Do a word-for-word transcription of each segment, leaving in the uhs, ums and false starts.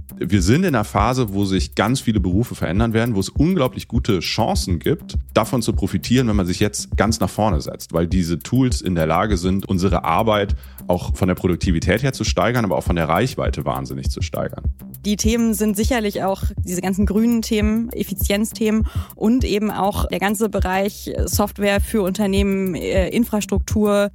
Wir sind in einer Phase, wo sich ganz viele Berufe verändern werden, wo es unglaublich gute Chancen gibt, davon zu profitieren, wenn man sich jetzt ganz nach vorne setzt, weil diese Tools in der Lage sind, unsere Arbeit auch von der Produktivität her zu steigern, aber auch von der Reichweite wahnsinnig zu steigern. Die Themen sind sicherlich auch diese ganzen grünen Themen, Effizienzthemen und eben auch der ganze Bereich Software für Unternehmen, Infrastruktur.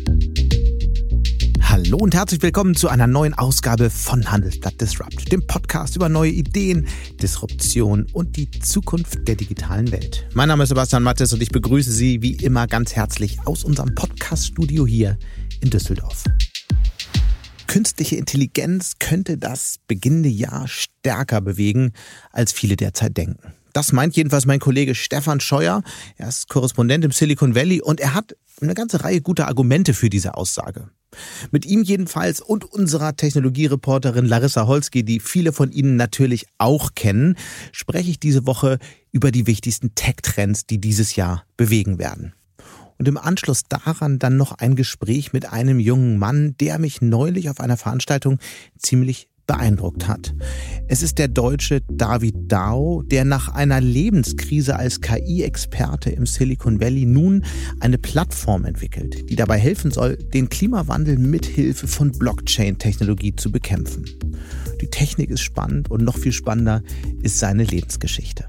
Hallo und herzlich willkommen zu einer neuen Ausgabe von Handelsblatt Disrupt, dem Podcast über neue Ideen, Disruption und die Zukunft der digitalen Welt. Mein Name ist Sebastian Mattes und ich begrüße Sie wie immer ganz herzlich aus unserem Podcast-Studio hier in Düsseldorf. Künstliche Intelligenz könnte das beginnende Jahr stärker bewegen, als viele derzeit denken. Das meint jedenfalls mein Kollege Stefan Scheuer. Er ist Korrespondent im Silicon Valley und er hat eine ganze Reihe guter Argumente für diese Aussage. Mit ihm jedenfalls und unserer Technologiereporterin Larissa Holski, die viele von Ihnen natürlich auch kennen, spreche ich diese Woche über die wichtigsten Tech-Trends, die dieses Jahr bewegen werden. Und im Anschluss daran dann noch ein Gespräch mit einem jungen Mann, der mich neulich auf einer Veranstaltung ziemlich beeindruckt hat. Es ist der Deutsche David Dao, der nach einer Lebenskrise als K I-Experte im Silicon Valley nun eine Plattform entwickelt, die dabei helfen soll, den Klimawandel mithilfe von Blockchain-Technologie zu bekämpfen. Die Technik ist spannend und noch viel spannender ist seine Lebensgeschichte.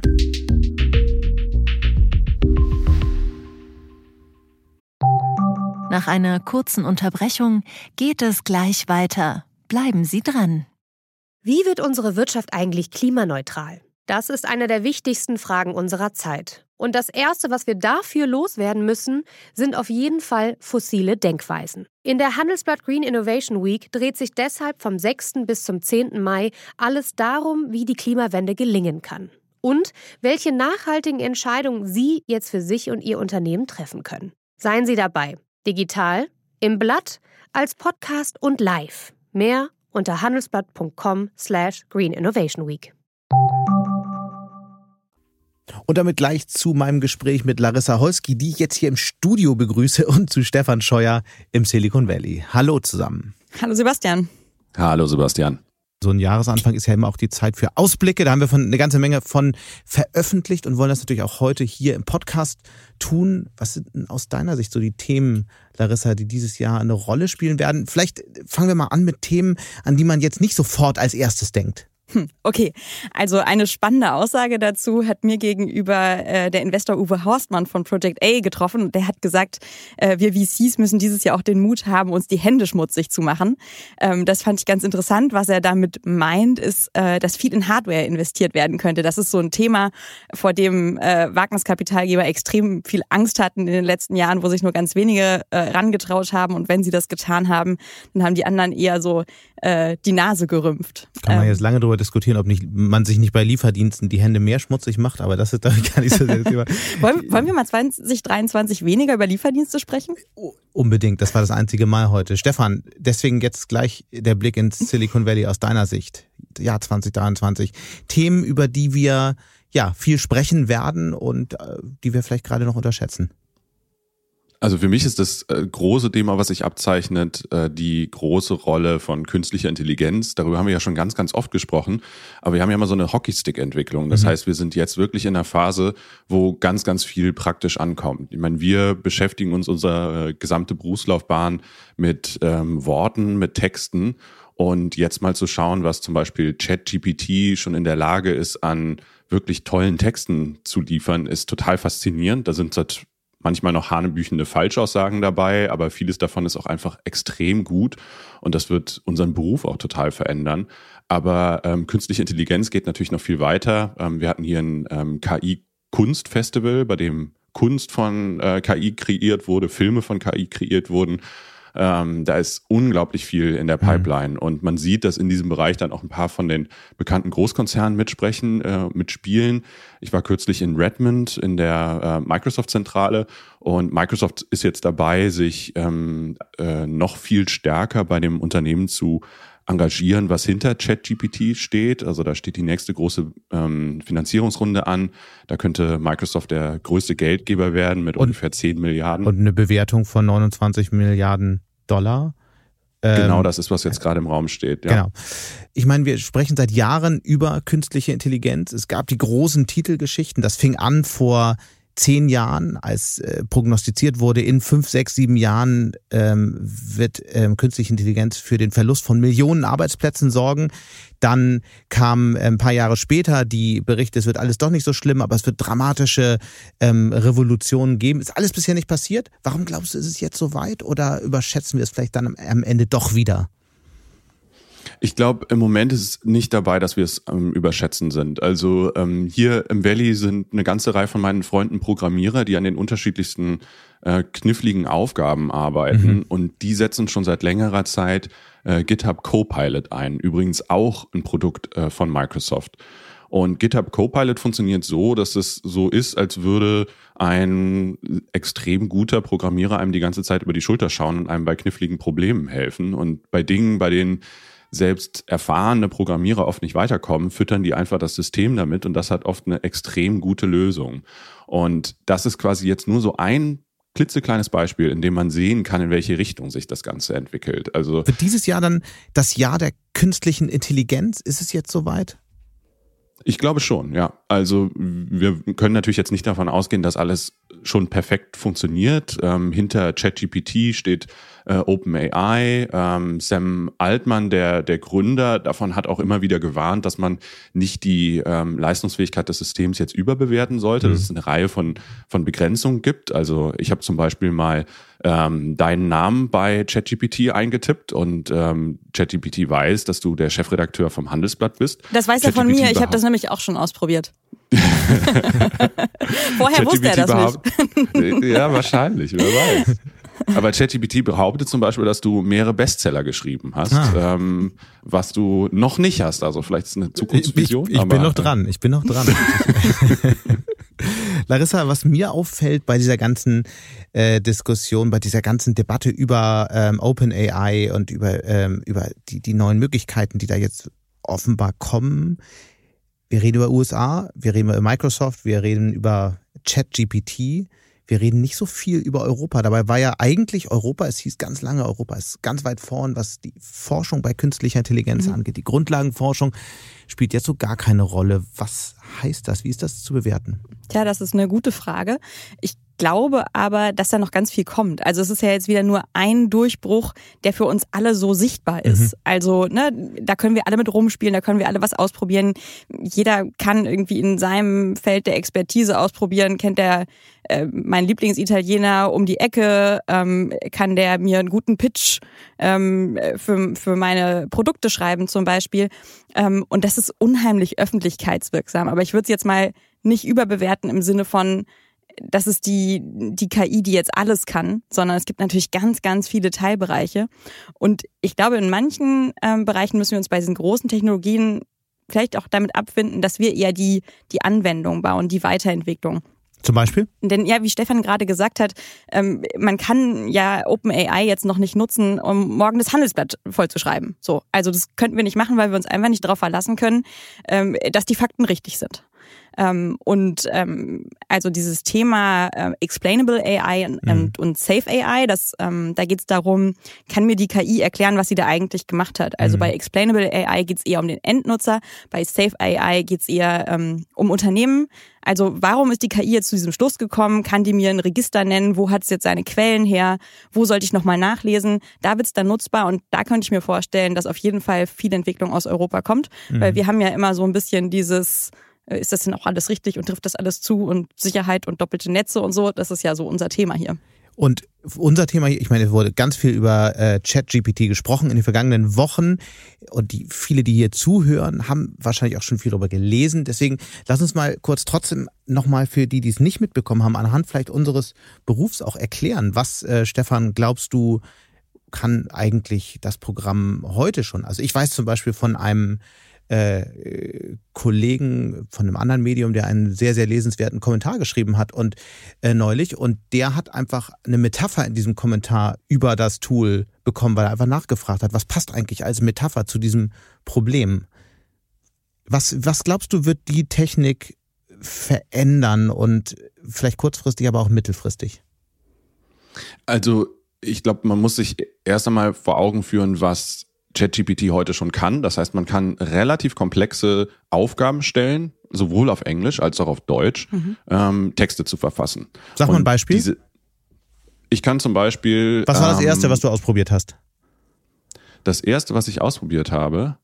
Nach einer kurzen Unterbrechung geht es gleich weiter. Bleiben Sie dran. Wie wird unsere Wirtschaft eigentlich klimaneutral? Das ist eine der wichtigsten Fragen unserer Zeit. Und das Erste, was wir dafür loswerden müssen, sind auf jeden Fall fossile Denkweisen. In der Handelsblatt Green Innovation Week dreht sich deshalb vom sechsten bis zum zehnten Mai alles darum, wie die Klimawende gelingen kann. Und welche nachhaltigen Entscheidungen Sie jetzt für sich und Ihr Unternehmen treffen können. Seien Sie dabei. Digital, im Blatt, als Podcast und live. Mehr unter handelsblatt.com slash Green Innovation Week. Und damit gleich zu meinem Gespräch mit Larissa Holski, die ich jetzt hier im Studio begrüße, und zu Stefan Scheuer im Silicon Valley. Hallo zusammen. Hallo Sebastian. Hallo Sebastian. So ein Jahresanfang ist ja immer auch die Zeit für Ausblicke. Da haben wir von eine ganze Menge von veröffentlicht und wollen das natürlich auch heute hier im Podcast tun. Was sind denn aus deiner Sicht so die Themen, Larissa, die dieses Jahr eine Rolle spielen werden? Vielleicht fangen wir mal an mit Themen, an die man jetzt nicht sofort als erstes denkt. Okay, also eine spannende Aussage dazu hat mir gegenüber äh, der Investor Uwe Horstmann von Project A getroffen. Der hat gesagt, äh, wir V Cs müssen dieses Jahr auch den Mut haben, uns die Hände schmutzig zu machen. Ähm, das fand ich ganz interessant. Was er damit meint, ist, äh, dass viel in Hardware investiert werden könnte. Das ist so ein Thema, vor dem äh, Wagniskapitalgeber extrem viel Angst hatten in den letzten Jahren, wo sich nur ganz wenige äh, rangetraut haben. Und wenn sie das getan haben, dann haben die anderen eher so äh, die Nase gerümpft. Kann man jetzt lange darüber diskutieren, ob nicht, man sich nicht bei Lieferdiensten die Hände mehr schmutzig macht, aber das ist gar nicht so das Thema. wollen, wollen wir mal zwanzig dreiundzwanzig weniger über Lieferdienste sprechen? Unbedingt, das war das einzige Mal heute. Stefan, deswegen jetzt gleich der Blick ins Silicon Valley aus deiner Sicht. Jahr zwanzig dreiundzwanzig. Themen, über die wir ja viel sprechen werden und äh, die wir vielleicht gerade noch unterschätzen. Also für mich ist das äh, große Thema, was sich abzeichnet, äh, die große Rolle von künstlicher Intelligenz. Darüber haben wir ja schon ganz, ganz oft gesprochen. Aber wir haben ja mal so eine Hockeystick-Entwicklung. Das mhm. heißt, wir sind jetzt wirklich in einer Phase, wo ganz, ganz viel praktisch ankommt. Ich meine, wir beschäftigen uns unsere äh, gesamte Berufslaufbahn mit ähm, Worten, mit Texten. Und jetzt mal zu schauen, was zum Beispiel ChatGPT schon in der Lage ist, an wirklich tollen Texten zu liefern, ist total faszinierend. Da sind seit manchmal noch hanebüchende Falschaussagen dabei, aber vieles davon ist auch einfach extrem gut und das wird unseren Beruf auch total verändern. Aber ähm, künstliche Intelligenz geht natürlich noch viel weiter. Ähm, wir hatten hier ein ähm, K I-Kunstfestival, bei dem Kunst von äh, K I kreiert wurde, Filme von K I kreiert wurden. Ähm, da ist unglaublich viel in der Pipeline. Mhm. Und man sieht, dass in diesem Bereich dann auch ein paar von den bekannten Großkonzernen mitsprechen, äh, mitspielen. Ich war kürzlich in Redmond in der äh, Microsoft-Zentrale und Microsoft ist jetzt dabei, sich ähm, äh, noch viel stärker bei dem Unternehmen zu engagieren, was hinter ChatGPT steht. Also da steht die nächste große ähm, Finanzierungsrunde an. Da könnte Microsoft der größte Geldgeber werden mit und, ungefähr zehn Milliarden. Und eine Bewertung von neunundzwanzig Milliarden Dollar. Genau, das ist, was jetzt gerade im Raum steht. Ja. Genau. Ich meine, wir sprechen seit Jahren über künstliche Intelligenz. Es gab die großen Titelgeschichten. Das fing an vor zehn Jahren, als äh, prognostiziert wurde, in fünf, sechs, sieben Jahren ähm, wird ähm, künstliche Intelligenz für den Verlust von Millionen Arbeitsplätzen sorgen. Dann kam äh, ein paar Jahre später die Berichte, es wird alles doch nicht so schlimm, aber es wird dramatische ähm, Revolutionen geben. Ist alles bisher nicht passiert? Warum glaubst du, ist es jetzt so weit oder überschätzen wir es vielleicht dann am, am Ende doch wieder? Ich glaube, im Moment ist es nicht dabei, dass wir es ähm, überschätzen sind. Also ähm, hier im Valley sind eine ganze Reihe von meinen Freunden Programmierer, die an den unterschiedlichsten äh, kniffligen Aufgaben arbeiten. Mhm. Und die setzen schon seit längerer Zeit äh, GitHub Copilot ein. Übrigens auch ein Produkt äh, von Microsoft. Und GitHub Copilot funktioniert so, dass es so ist, als würde ein extrem guter Programmierer einem die ganze Zeit über die Schulter schauen und einem bei kniffligen Problemen helfen. Und bei Dingen, bei denen selbst erfahrene Programmierer oft nicht weiterkommen, füttern die einfach das System damit und das hat oft eine extrem gute Lösung. Und das ist quasi jetzt nur so ein klitzekleines Beispiel, in dem man sehen kann, in welche Richtung sich das Ganze entwickelt. Also wird dieses Jahr dann das Jahr der künstlichen Intelligenz? Ist es jetzt soweit? Ich glaube schon, ja. Also wir können natürlich jetzt nicht davon ausgehen, dass alles schon perfekt funktioniert. Ähm, hinter ChatGPT steht äh, OpenAI. Ähm, Sam Altman, der der Gründer, davon hat auch immer wieder gewarnt, dass man nicht die ähm, Leistungsfähigkeit des Systems jetzt überbewerten sollte, mhm. dass es eine Reihe von von Begrenzungen gibt. Also ich habe zum Beispiel mal ähm, deinen Namen bei ChatGPT eingetippt und ähm, ChatGPT weiß, dass du der Chefredakteur vom Handelsblatt bist. Das weiß er von mir. Ich habe das nämlich auch schon ausprobiert. Vorher wusste er das nicht. Ja, wahrscheinlich, wer weiß. Aber ChatGPT behauptet zum Beispiel, dass du mehrere Bestseller geschrieben hast, ah. ähm, was du noch nicht hast. Also vielleicht ist es eine Zukunftsvision. Ich, ich, ich bin noch dran, ich bin noch dran. Larissa, was mir auffällt bei dieser ganzen äh, Diskussion, bei dieser ganzen Debatte über ähm, OpenAI und über, ähm, über die, die neuen Möglichkeiten, die da jetzt offenbar kommen. Wir reden über U S A, wir reden über Microsoft, wir reden über ChatGPT. Wir reden nicht so viel über Europa. Dabei war ja eigentlich Europa, es hieß ganz lange, Europa ist ganz weit vorn, was die Forschung bei künstlicher Intelligenz mhm. angeht. Die Grundlagenforschung spielt jetzt so gar keine Rolle. Was heißt das? Wie ist das zu bewerten? Tja, das ist eine gute Frage. Ich glaube aber, dass da noch ganz viel kommt. Also es ist ja jetzt wieder nur ein Durchbruch, der für uns alle so sichtbar ist. Mhm. Also ne, da können wir alle mit rumspielen, da können wir alle was ausprobieren. Jeder kann irgendwie in seinem Feld der Expertise ausprobieren. Kennt der äh, mein Lieblingsitaliener um die Ecke, ähm, kann der mir einen guten Pitch ähm, für, für meine Produkte schreiben zum Beispiel. Ähm, und das ist unheimlich öffentlichkeitswirksam. Aber ich würde es jetzt mal nicht überbewerten im Sinne von, das ist die, die K I, die jetzt alles kann, sondern es gibt natürlich ganz, ganz viele Teilbereiche. Und ich glaube, in manchen ähm, Bereichen müssen wir uns bei diesen großen Technologien vielleicht auch damit abfinden, dass wir eher die, die Anwendung bauen, die Weiterentwicklung. Zum Beispiel? Denn ja, wie Stefan gerade gesagt hat, ähm, man kann ja OpenAI jetzt noch nicht nutzen, um morgen das Handelsblatt vollzuschreiben. So, also das könnten wir nicht machen, weil wir uns einfach nicht darauf verlassen können, ähm, dass die Fakten richtig sind. Ähm, und ähm, also dieses Thema äh, Explainable A I und, mhm. und Safe A I, das, ähm, da geht es darum, kann mir die K I erklären, was sie da eigentlich gemacht hat. Also mhm. bei Explainable A I geht es eher um den Endnutzer, bei Safe A I geht es eher ähm, um Unternehmen. Also warum ist die K I jetzt zu diesem Schluss gekommen? Kann die mir ein Register nennen? Wo hat es jetzt seine Quellen her? Wo sollte ich nochmal nachlesen? Da wird es dann nutzbar und da könnte ich mir vorstellen, dass auf jeden Fall viel Entwicklung aus Europa kommt, mhm. weil wir haben ja immer so ein bisschen dieses, ist das denn auch alles richtig und trifft das alles zu und Sicherheit und doppelte Netze und so, das ist ja so unser Thema hier. Und unser Thema hier, ich meine, es wurde ganz viel über äh, ChatGPT gesprochen in den vergangenen Wochen und die viele, die hier zuhören, haben wahrscheinlich auch schon viel darüber gelesen. Deswegen lass uns mal kurz trotzdem nochmal für die, die es nicht mitbekommen haben, anhand vielleicht unseres Berufs auch erklären. Was, äh, Stefan, glaubst du, kann eigentlich das Programm heute schon? Also ich weiß zum Beispiel von einem Äh, Kollegen von einem anderen Medium, der einen sehr, sehr lesenswerten Kommentar geschrieben hat und äh, neulich und der hat einfach eine Metapher in diesem Kommentar über das Tool bekommen, weil er einfach nachgefragt hat, was passt eigentlich als Metapher zu diesem Problem? Was, was glaubst du, wird die Technik verändern und vielleicht kurzfristig, aber auch mittelfristig? Also ich glaube, man muss sich erst einmal vor Augen führen, was ChatGPT heute schon kann. Das heißt, man kann relativ komplexe Aufgaben stellen, sowohl auf Englisch als auch auf Deutsch, mhm. ähm, Texte zu verfassen. Sag mal ein Beispiel. Diese, ich kann zum Beispiel... Was war das ähm, Erste, was du ausprobiert hast? Das Erste, was ich ausprobiert habe...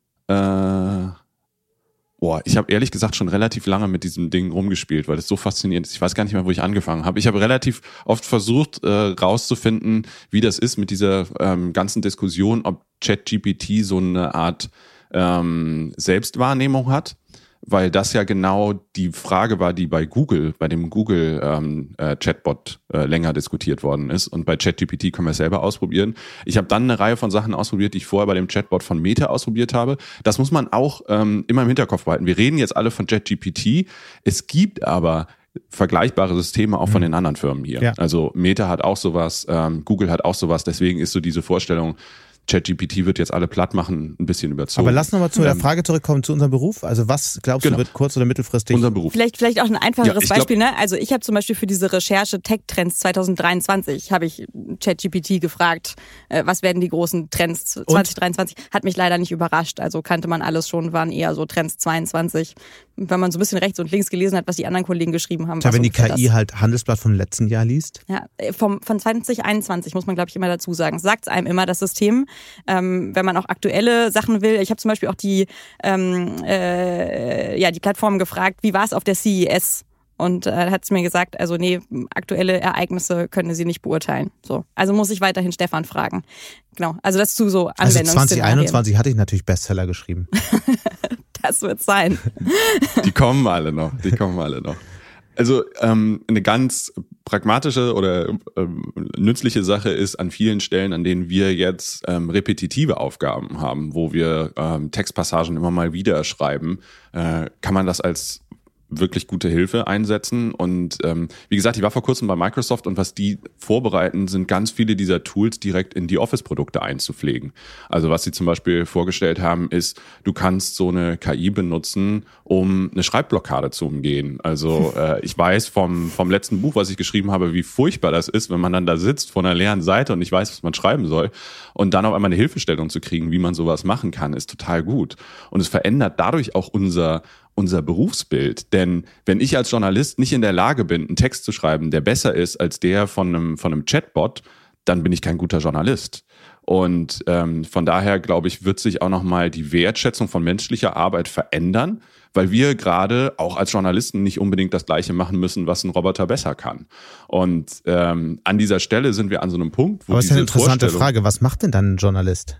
Äh, boah, ich habe ehrlich gesagt schon relativ lange mit diesem Ding rumgespielt, weil das so faszinierend ist. Ich weiß gar nicht mehr, wo ich angefangen habe. Ich habe relativ oft versucht, äh, rauszufinden, wie das ist mit dieser ähm, ganzen Diskussion, ob ChatGPT so eine Art ähm, Selbstwahrnehmung hat, weil das ja genau die Frage war, die bei Google, bei dem Google ähm, äh, Chatbot äh, länger diskutiert worden ist. Und bei ChatGPT können wir es selber ausprobieren. Ich habe dann eine Reihe von Sachen ausprobiert, die ich vorher bei dem Chatbot von Meta ausprobiert habe. Das muss man auch ähm, immer im Hinterkopf behalten. Wir reden jetzt alle von ChatGPT. Es gibt aber vergleichbare Systeme auch von den anderen Firmen hier. Ja. Also Meta hat auch sowas, ähm, Google hat auch sowas. Deswegen ist so diese Vorstellung, ChatGPT wird jetzt alle platt machen, ein bisschen überzogen. Aber lass nochmal zu der Frage zurückkommen, zu unserem Beruf. Also was glaubst genau. du wird kurz- oder mittelfristig? Unser Beruf. Vielleicht, vielleicht auch ein einfacheres ja, Beispiel. Glaub, ne? Also ich habe zum Beispiel für diese Recherche Tech-Trends zwanzig dreiundzwanzig habe ich ChatGPT gefragt, äh, was werden die großen Trends zwanzig dreiundzwanzig? Und? Hat mich leider nicht überrascht. Also kannte man alles schon, waren eher so Trends zweiundzwanzig. Wenn man so ein bisschen rechts und links gelesen hat, was die anderen Kollegen geschrieben haben. Ja, wenn die K I das. halt Handelsblatt vom letzten Jahr liest? Ja, vom, von zwanzig einundzwanzig muss man, glaube ich, immer dazu sagen. Sagt es einem immer, das System. Ähm, wenn man auch aktuelle Sachen will. Ich habe zum Beispiel auch die, ähm, äh, ja, die Plattform gefragt, wie war es auf der C E S? Und äh, hat es mir gesagt, also nee, aktuelle Ereignisse können sie nicht beurteilen. So, also muss ich weiterhin Stefan fragen. Genau, also das zu so Anwendungsszenarien. Also zwanzig einundzwanzig hatte ich natürlich Bestseller geschrieben. Das wird sein. Die kommen alle noch, die kommen alle noch. Also ähm, eine ganz pragmatische oder ähm, nützliche Sache ist an vielen Stellen, an denen wir jetzt ähm, repetitive Aufgaben haben, wo wir ähm, Textpassagen immer mal wieder schreiben, äh, kann man das als wirklich gute Hilfe einsetzen. Und ähm, wie gesagt, ich war vor kurzem bei Microsoft und was die vorbereiten, sind ganz viele dieser Tools direkt in die Office-Produkte einzupflegen. Also was sie zum Beispiel vorgestellt haben, ist, du kannst so eine K I benutzen, um eine Schreibblockade zu umgehen. Also äh, ich weiß vom vom letzten Buch, was ich geschrieben habe, wie furchtbar das ist, wenn man dann da sitzt vor einer leeren Seite und nicht weiß, was man schreiben soll. Und dann auf einmal eine Hilfestellung zu kriegen, wie man sowas machen kann, ist total gut. Und es verändert dadurch auch unser unser Berufsbild. Denn wenn ich als Journalist nicht in der Lage bin, einen Text zu schreiben, der besser ist als der von einem, von einem Chatbot, dann bin ich kein guter Journalist. Und ähm, von daher, glaube ich, wird sich auch nochmal die Wertschätzung von menschlicher Arbeit verändern, weil wir gerade auch als Journalisten nicht unbedingt das Gleiche machen müssen, was ein Roboter besser kann. Und ähm, an dieser Stelle sind wir an so einem Punkt, wo Aber es ist eine diese interessante Frage. Was macht denn dann ein Journalist?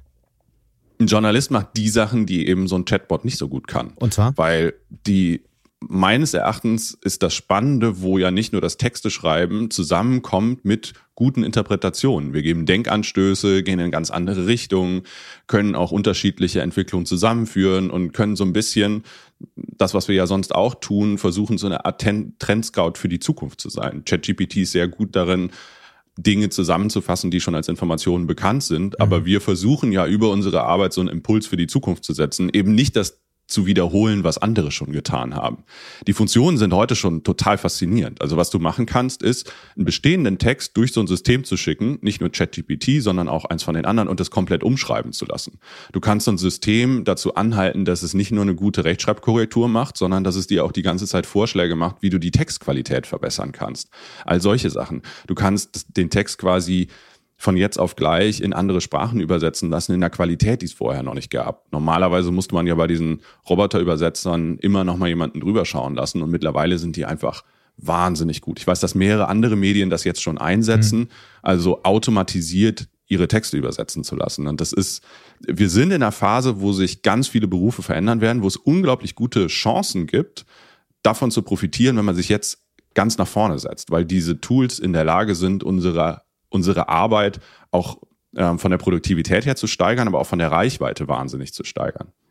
Ein Journalist macht die Sachen, die eben so ein Chatbot nicht so gut kann. Und zwar? Weil die, meines Erachtens ist das Spannende, wo ja nicht nur das Texte schreiben zusammenkommt mit guten Interpretationen. Wir geben Denkanstöße, gehen in ganz andere Richtungen, können auch unterschiedliche Entwicklungen zusammenführen und können so ein bisschen das, was wir ja sonst auch tun, versuchen, so eine Art Trendscout für die Zukunft zu sein. ChatGPT ist sehr gut darin, Dinge zusammenzufassen, die schon als Informationen bekannt sind. Aber mhm. wir versuchen ja über unsere Arbeit so einen Impuls für die Zukunft zu setzen. Eben nicht das zu wiederholen, was andere schon getan haben. Die Funktionen sind heute schon total faszinierend. Also was du machen kannst, ist, einen bestehenden Text durch so ein System zu schicken, nicht nur ChatGPT, sondern auch eins von den anderen und das komplett umschreiben zu lassen. Du kannst so ein System dazu anhalten, dass es nicht nur eine gute Rechtschreibkorrektur macht, sondern dass es dir auch die ganze Zeit Vorschläge macht, wie du die Textqualität verbessern kannst. All solche Sachen. Du kannst den Text quasi von jetzt auf gleich in andere Sprachen übersetzen lassen, in der Qualität, die es vorher noch nicht gab. Normalerweise musste man ja bei diesen Roboterübersetzern immer noch mal jemanden drüber schauen lassen und mittlerweile sind die einfach wahnsinnig gut. Ich weiß, dass mehrere andere Medien das jetzt schon einsetzen, mhm. also automatisiert ihre Texte übersetzen zu lassen. Und das ist, wir sind in einer Phase, wo sich ganz viele Berufe verändern werden, wo es unglaublich gute Chancen gibt, davon zu profitieren, wenn man sich jetzt ganz nach vorne setzt, weil diese Tools in der Lage sind, unsere unsere Arbeit auch ähm, von der Produktivität her zu steigern, aber auch von der Reichweite wahnsinnig zu steigern.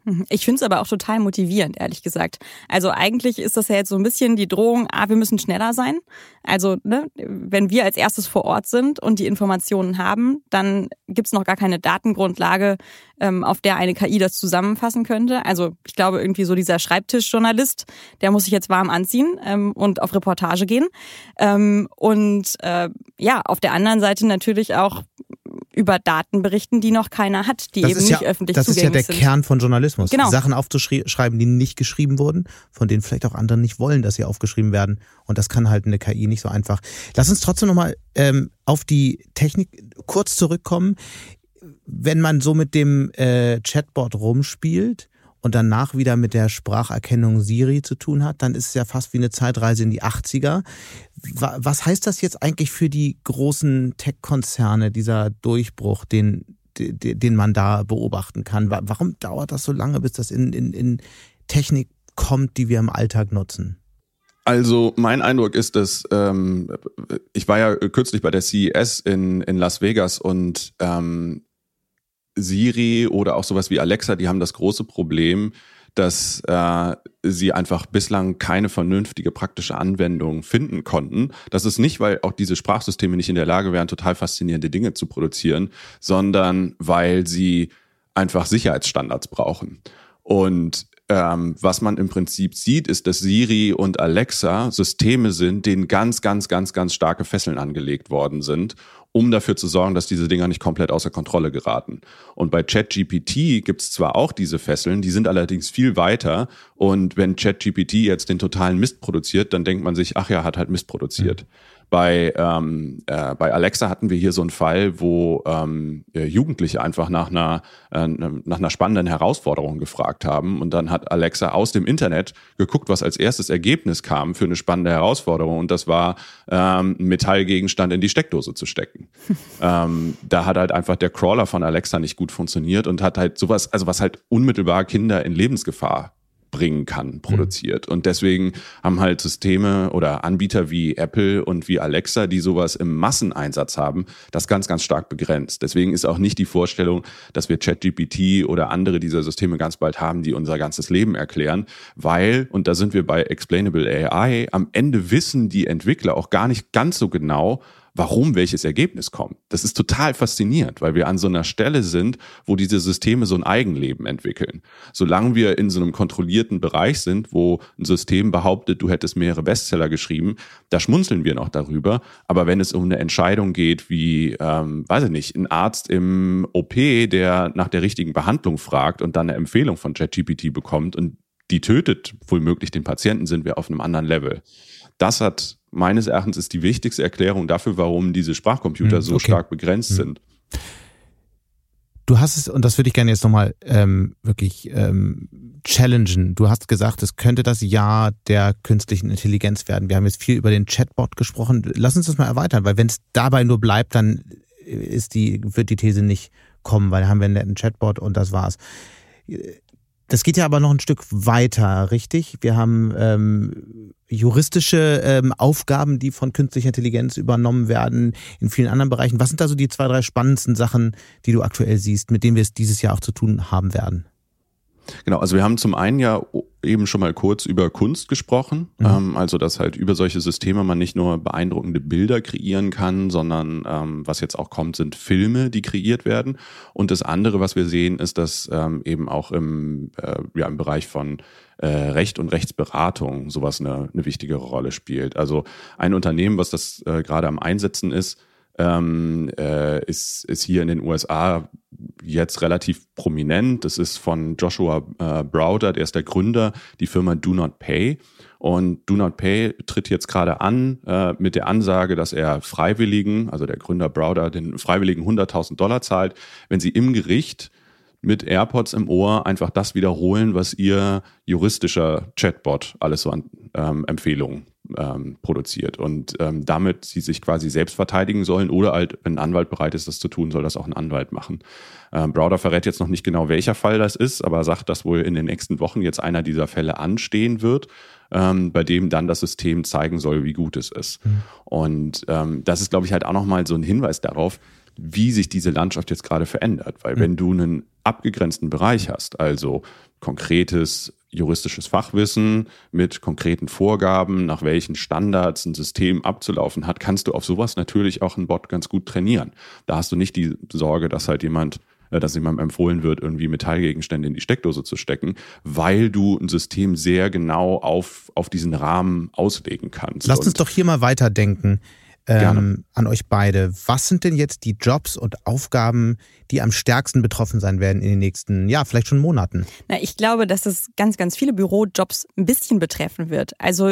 Ich finde es aber auch total motivierend, ehrlich gesagt. Also eigentlich ist das ja jetzt so ein bisschen die Drohung, ah, wir müssen schneller sein. Also ne, wenn wir als erstes vor Ort sind und die Informationen haben, dann gibt's noch gar keine Datengrundlage, ähm, auf der eine K I das zusammenfassen könnte. Also ich glaube irgendwie so dieser Schreibtischjournalist, der muss sich jetzt warm anziehen ähm, und auf Reportage gehen. Ähm, und äh, ja, auf der anderen Seite natürlich auch über Daten berichten, die noch keiner hat, die das eben nicht ja, öffentlich zugänglich sind. Das ist ja der sind. Kern von Journalismus. Genau. Sachen aufzuschreiben, die nicht geschrieben wurden, von denen vielleicht auch andere nicht wollen, dass sie aufgeschrieben werden. Und das kann halt eine K I nicht so einfach. Lass uns trotzdem nochmal ähm, auf die Technik kurz zurückkommen. Wenn man so mit dem äh, Chatbot rumspielt und danach wieder mit der Spracherkennung Siri zu tun hat, dann ist es ja fast wie eine Zeitreise in die achtziger. Was heißt das jetzt eigentlich für die großen Tech-Konzerne, dieser Durchbruch, den, den, den man da beobachten kann? Warum dauert das so lange, bis das in, in, in Technik kommt, die wir im Alltag nutzen? Also mein Eindruck ist, dass ähm, ich war ja kürzlich bei der C E S in, in Las Vegas und ähm, Siri oder auch sowas wie Alexa, die haben das große Problem, dass äh, sie einfach bislang keine vernünftige praktische Anwendung finden konnten. Das ist nicht, weil auch diese Sprachsysteme nicht in der Lage wären, total faszinierende Dinge zu produzieren, sondern weil sie einfach Sicherheitsstandards brauchen. Und ähm, was man im Prinzip sieht, ist, dass Siri und Alexa Systeme sind, denen ganz, ganz, ganz, ganz starke Fesseln angelegt worden sind, um dafür zu sorgen, dass diese Dinger nicht komplett außer Kontrolle geraten. Und bei ChatGPT gibt's zwar auch diese Fesseln, die sind allerdings viel weiter. Und wenn ChatGPT jetzt den totalen Mist produziert, dann denkt man sich, ach ja, hat halt Mist produziert. Mhm. Bei, ähm, äh, bei Alexa hatten wir hier so einen Fall, wo ähm, Jugendliche einfach nach einer, äh, nach einer spannenden Herausforderung gefragt haben. Und dann hat Alexa aus dem Internet geguckt, was als erstes Ergebnis kam für eine spannende Herausforderung. Und das war, ähm, einen Metallgegenstand in die Steckdose zu stecken. ähm, da hat halt einfach der Crawler von Alexa nicht gut funktioniert und hat halt sowas, also was halt unmittelbar Kinder in Lebensgefahr bringen kann, produziert. Und deswegen haben halt Systeme oder Anbieter wie Apple und wie Alexa, die sowas im Masseneinsatz haben, das ganz, ganz stark begrenzt. Deswegen ist auch nicht die Vorstellung, dass wir ChatGPT oder andere dieser Systeme ganz bald haben, die unser ganzes Leben erklären, weil, und da sind wir bei Explainable A I, am Ende wissen die Entwickler auch gar nicht ganz so genau, warum welches Ergebnis kommt. Das ist total faszinierend, weil wir an so einer Stelle sind, wo diese Systeme so ein Eigenleben entwickeln. Solange wir in so einem kontrollierten Bereich sind, wo ein System behauptet, du hättest mehrere Bestseller geschrieben, da schmunzeln wir noch darüber. Aber wenn es um eine Entscheidung geht, wie, ähm, weiß ich nicht, ein Arzt im O P, der nach der richtigen Behandlung fragt und dann eine Empfehlung von ChatGPT bekommt und die tötet womöglich den Patienten, sind wir auf einem anderen Level. Das hat meines Erachtens ist die wichtigste Erklärung dafür, warum diese Sprachcomputer so okay. stark begrenzt mhm. sind. Du hast es, und das würde ich gerne jetzt nochmal ähm, wirklich ähm, challengen. Du hast gesagt, es könnte das Jahr der künstlichen Intelligenz werden. Wir haben jetzt viel über den Chatbot gesprochen. Lass uns das mal erweitern, weil wenn es dabei nur bleibt, dann ist die, wird die These nicht kommen, weil dann haben wir einen netten Chatbot und das war's. Das geht ja aber noch ein Stück weiter, richtig? Wir haben ähm, juristische ähm, Aufgaben, die von künstlicher Intelligenz übernommen werden in vielen anderen Bereichen. Was sind da so die zwei, drei spannendsten Sachen, die du aktuell siehst, mit denen wir es dieses Jahr auch zu tun haben werden? Genau, also wir haben zum einen ja eben schon mal kurz über Kunst gesprochen, mhm. ähm, also dass halt über solche Systeme man nicht nur beeindruckende Bilder kreieren kann, sondern ähm, was jetzt auch kommt, sind Filme, die kreiert werden. Und das andere, was wir sehen, ist, dass ähm, eben auch im, äh, ja, im Bereich von äh, Recht und Rechtsberatung sowas eine, eine wichtigere Rolle spielt. Also ein Unternehmen, was das äh, gerade am Einsetzen ist, Ähm, äh, ist, ist hier in den U S A jetzt relativ prominent. Das ist von Joshua äh, Browder, der ist der Gründer, die Firma Do Not Pay. Und Do Not Pay tritt jetzt gerade an äh, mit der Ansage, dass er Freiwilligen, also der Gründer Browder, den Freiwilligen hunderttausend Dollar zahlt, wenn sie im Gericht mit AirPods im Ohr einfach das wiederholen, was ihr juristischer Chatbot alles so an ähm, Empfehlungen ähm, produziert. Und ähm, damit sie sich quasi selbst verteidigen sollen oder halt, wenn ein Anwalt bereit ist, das zu tun, soll das auch ein Anwalt machen. Ähm, Browder verrät jetzt noch nicht genau, welcher Fall das ist, aber sagt, dass wohl in den nächsten Wochen jetzt einer dieser Fälle anstehen wird, ähm, bei dem dann das System zeigen soll, wie gut es ist. Mhm. Und ähm, das ist, glaube ich, halt auch nochmal so ein Hinweis darauf, wie sich diese Landschaft jetzt gerade verändert. Weil mhm. wenn du einen abgegrenzten Bereich hast, also konkretes juristisches Fachwissen mit konkreten Vorgaben, nach welchen Standards ein System abzulaufen hat, kannst du auf sowas natürlich auch einen Bot ganz gut trainieren. Da hast du nicht die Sorge, dass halt jemand, dass jemandem empfohlen wird, irgendwie Metallgegenstände in die Steckdose zu stecken, weil du ein System sehr genau auf, auf diesen Rahmen auslegen kannst. Lasst uns doch hier mal weiterdenken. Ähm, an euch beide. Was sind denn jetzt die Jobs und Aufgaben, die am stärksten betroffen sein werden in den nächsten, ja, vielleicht schon Monaten? Na, ich glaube, dass es ganz, ganz viele Bürojobs ein bisschen betreffen wird. Also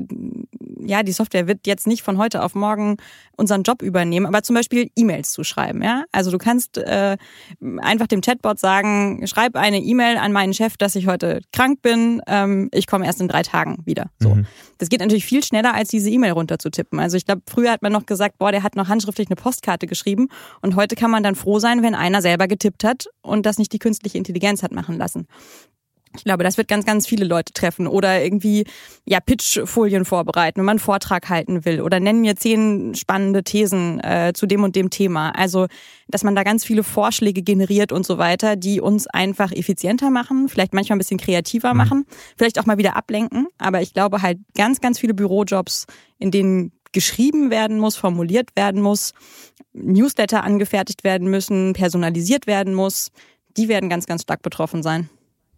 ja, die Software wird jetzt nicht von heute auf morgen unseren Job übernehmen, aber zum Beispiel E-Mails zu schreiben. Ja? Also du kannst äh, einfach dem Chatbot sagen, schreib eine E-Mail an meinen Chef, dass ich heute krank bin, ähm, ich komme erst in drei Tagen wieder. So. Mhm. Das geht natürlich viel schneller, als diese E-Mail runterzutippen. Also ich glaube, früher hat man noch gesagt, boah, der hat noch handschriftlich eine Postkarte geschrieben und heute kann man dann froh sein, wenn einer selber getippt hat und das nicht die künstliche Intelligenz hat machen lassen. Ich glaube, das wird ganz, ganz viele Leute treffen oder irgendwie ja Pitchfolien vorbereiten, wenn man einen Vortrag halten will oder nennen mir zehn spannende Thesen äh, zu dem und dem Thema. Also, dass man da ganz viele Vorschläge generiert und so weiter, die uns einfach effizienter machen, vielleicht manchmal ein bisschen kreativer mhm. machen, vielleicht auch mal wieder ablenken. Aber ich glaube halt ganz, ganz viele Bürojobs, in denen geschrieben werden muss, formuliert werden muss, Newsletter angefertigt werden müssen, personalisiert werden muss, die werden ganz, ganz stark betroffen sein.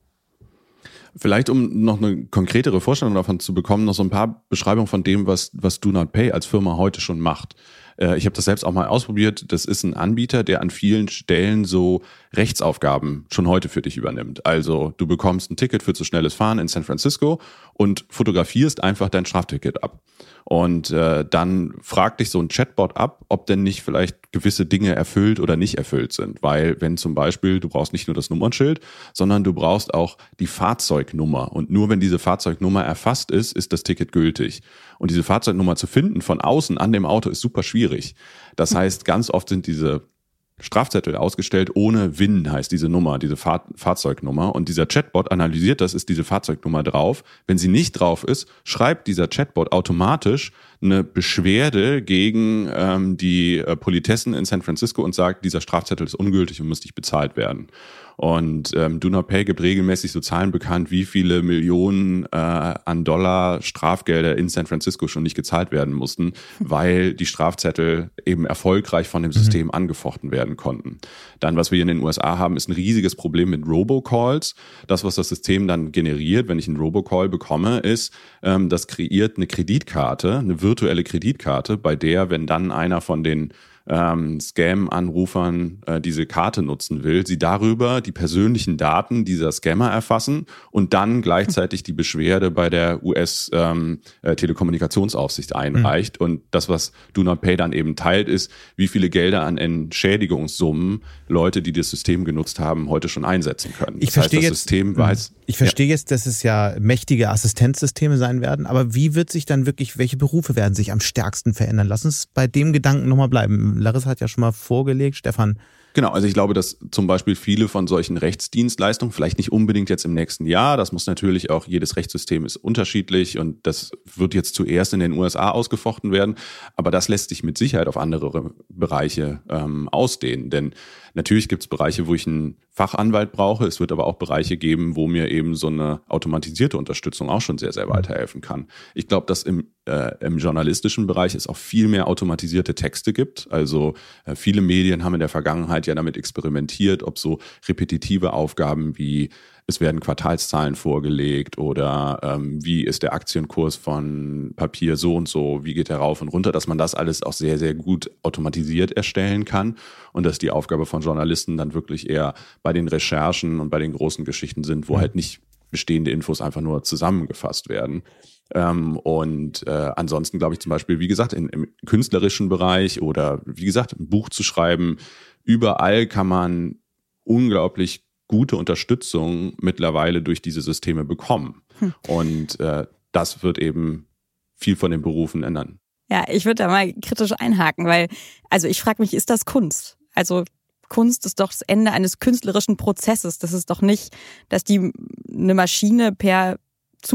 Vielleicht, um noch eine konkretere Vorstellung davon zu bekommen, noch so ein paar Beschreibungen von dem, was, was Do Not Pay als Firma heute schon macht. Ich habe das selbst auch mal ausprobiert. Das ist ein Anbieter, der an vielen Stellen so Rechtsaufgaben schon heute für dich übernimmt. Also du bekommst ein Ticket für zu schnelles Fahren in San Francisco und fotografierst einfach dein Strafticket ab. Und äh, dann fragt dich so ein Chatbot ab, ob denn nicht vielleicht gewisse Dinge erfüllt oder nicht erfüllt sind. Weil wenn zum Beispiel, du brauchst nicht nur das Nummernschild, sondern du brauchst auch die Fahrzeugnummer. Und nur wenn diese Fahrzeugnummer erfasst ist, ist das Ticket gültig. Und diese Fahrzeugnummer zu finden von außen an dem Auto ist super schwierig. Das heißt, ganz oft sind diese Strafzettel ausgestellt ohne W I N, heißt diese Nummer, diese Fahr- Fahrzeugnummer. Und dieser Chatbot analysiert das, ist diese Fahrzeugnummer drauf. Wenn sie nicht drauf ist, schreibt dieser Chatbot automatisch eine Beschwerde gegen ähm, die äh, Politessen in San Francisco und sagt, dieser Strafzettel ist ungültig und muss nicht bezahlt werden. Und ähm, Do Not Pay gibt regelmäßig so Zahlen bekannt, wie viele Millionen äh, an Dollar Strafgelder in San Francisco schon nicht gezahlt werden mussten, weil die Strafzettel eben erfolgreich von dem System mhm. angefochten werden konnten. Dann, was wir hier in den U S A haben, ist ein riesiges Problem mit Robocalls. Das, was das System dann generiert, wenn ich einen Robocall bekomme, ist, ähm, das kreiert eine Kreditkarte, eine virtuelle Kreditkarte, bei der, wenn dann einer von den Ähm, Scam-Anrufern äh, diese Karte nutzen will, sie darüber die persönlichen Daten dieser Scammer erfassen und dann gleichzeitig die Beschwerde bei der U S ähm, äh, Telekommunikationsaufsicht einreicht. Mhm. Und das, was Do Not Pay dann eben teilt, ist, wie viele Gelder an Entschädigungssummen Leute, die das System genutzt haben, heute schon einsetzen können. Ich das verstehe heißt, das jetzt, System weiß, ich verstehe ja. jetzt, dass es ja mächtige Assistenzsysteme sein werden, aber wie wird sich dann wirklich, welche Berufe werden sich am stärksten verändern? Lass uns bei dem Gedanken nochmal bleiben. Larissa hat ja schon mal vorgelegt, Stefan. Genau, also ich glaube, dass zum Beispiel viele von solchen Rechtsdienstleistungen, vielleicht nicht unbedingt jetzt im nächsten Jahr, das muss natürlich auch, jedes Rechtssystem ist unterschiedlich und das wird jetzt zuerst in den U S A ausgefochten werden, aber das lässt sich mit Sicherheit auf andere Bereiche ähm, ausdehnen, denn natürlich gibt es Bereiche, wo ich einen Fachanwalt brauche, es wird aber auch Bereiche geben, wo mir eben so eine automatisierte Unterstützung auch schon sehr, sehr weiterhelfen kann. Ich glaube, dass im, äh, im journalistischen Bereich es auch viel mehr automatisierte Texte gibt, also äh, viele Medien haben in der Vergangenheit ja damit experimentiert, ob so repetitive Aufgaben wie es werden Quartalszahlen vorgelegt oder ähm, wie ist der Aktienkurs von Papier so und so, wie geht er rauf und runter, dass man das alles auch sehr, sehr gut automatisiert erstellen kann und dass die Aufgabe von Journalisten dann wirklich eher bei den Recherchen und bei den großen Geschichten sind, wo mhm. halt nicht bestehende Infos einfach nur zusammengefasst werden. Ähm, und äh, ansonsten glaube ich zum Beispiel, wie gesagt, in, im künstlerischen Bereich oder wie gesagt, ein Buch zu schreiben, überall kann man unglaublich gute Unterstützung mittlerweile durch diese Systeme bekommen. Hm. Und äh, das wird eben viel von den Berufen ändern. Ja, ich würde da mal kritisch einhaken, weil, also ich frage mich, ist das Kunst? Also Kunst ist doch das Ende eines künstlerischen Prozesses. Das ist doch nicht, dass die eine Maschine per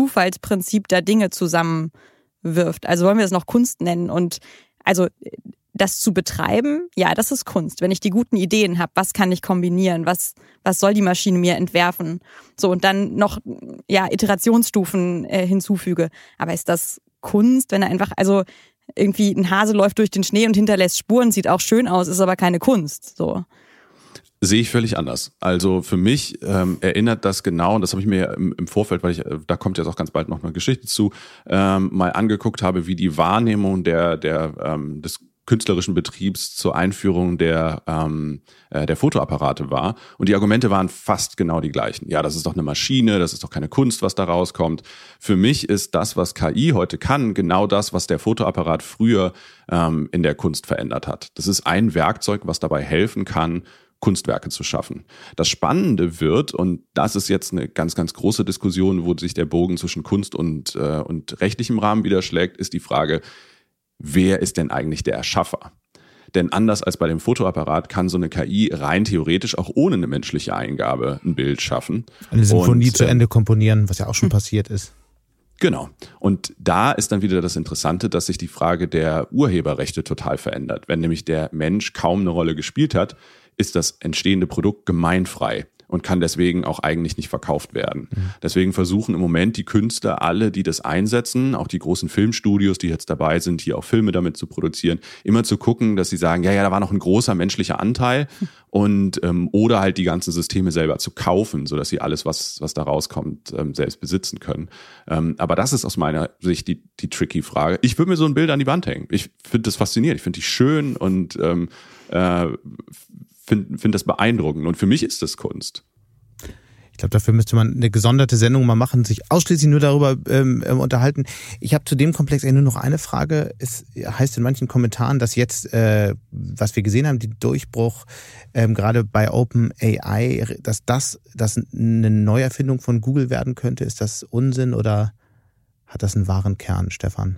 Zufallsprinzip da Dinge zusammenwirft. Also wollen wir das noch Kunst nennen? Und also das zu betreiben, ja, das ist Kunst. Wenn ich die guten Ideen habe, was kann ich kombinieren, was was soll die Maschine mir entwerfen, so und dann noch ja Iterationsstufen äh, hinzufüge. Aber ist das Kunst, wenn er einfach, also irgendwie ein Hase läuft durch den Schnee und hinterlässt Spuren, sieht auch schön aus, ist aber keine Kunst, so. Sehe ich völlig anders. Also für mich ähm, erinnert das genau, und das habe ich mir im, im Vorfeld, weil ich, da kommt jetzt auch ganz bald noch eine Geschichte zu, ähm, mal angeguckt habe, wie die Wahrnehmung der, der ähm, des künstlerischen Betriebs zur Einführung der ähm, äh, der Fotoapparate war. Und die Argumente waren fast genau die gleichen. Ja, das ist doch eine Maschine, das ist doch keine Kunst, was da rauskommt. Für mich ist das, was K I heute kann, genau das, was der Fotoapparat früher ähm, in der Kunst verändert hat. Das ist ein Werkzeug, was dabei helfen kann, Kunstwerke zu schaffen. Das Spannende wird, und das ist jetzt eine ganz, ganz große Diskussion, wo sich der Bogen zwischen Kunst und, äh, und rechtlichem Rahmen widerschlägt, ist die Frage, wer ist denn eigentlich der Erschaffer? Denn anders als bei dem Fotoapparat kann so eine K I rein theoretisch auch ohne eine menschliche Eingabe ein Bild schaffen. Eine Symphonie und, zu Ende komponieren, was ja auch schon passiert ist. Genau. Und da ist dann wieder das Interessante, dass sich die Frage der Urheberrechte total verändert. Wenn nämlich der Mensch kaum eine Rolle gespielt hat, ist das entstehende Produkt gemeinfrei und kann deswegen auch eigentlich nicht verkauft werden. Mhm. Deswegen versuchen im Moment die Künstler, alle, die das einsetzen, auch die großen Filmstudios, die jetzt dabei sind, hier auch Filme damit zu produzieren, immer zu gucken, dass sie sagen, ja, ja, da war noch ein großer menschlicher Anteil und ähm, oder halt die ganzen Systeme selber zu kaufen, sodass sie alles, was was da rauskommt, ähm, selbst besitzen können. Ähm, aber das ist aus meiner Sicht die die tricky Frage. Ich würde mir so ein Bild an die Wand hängen. Ich finde das faszinierend. Ich finde die schön und ähm, äh, finde find das beeindruckend. Und für mich ist das Kunst. Ich glaube, dafür müsste man eine gesonderte Sendung mal machen, sich ausschließlich nur darüber ähm, unterhalten. Ich habe zu dem Komplex nur noch eine Frage. Es heißt in manchen Kommentaren, dass jetzt, äh, was wir gesehen haben, die Durchbruch ähm, gerade bei OpenAI, dass das, das eine Neuerfindung von Google werden könnte. Ist das Unsinn oder hat das einen wahren Kern, Stefan?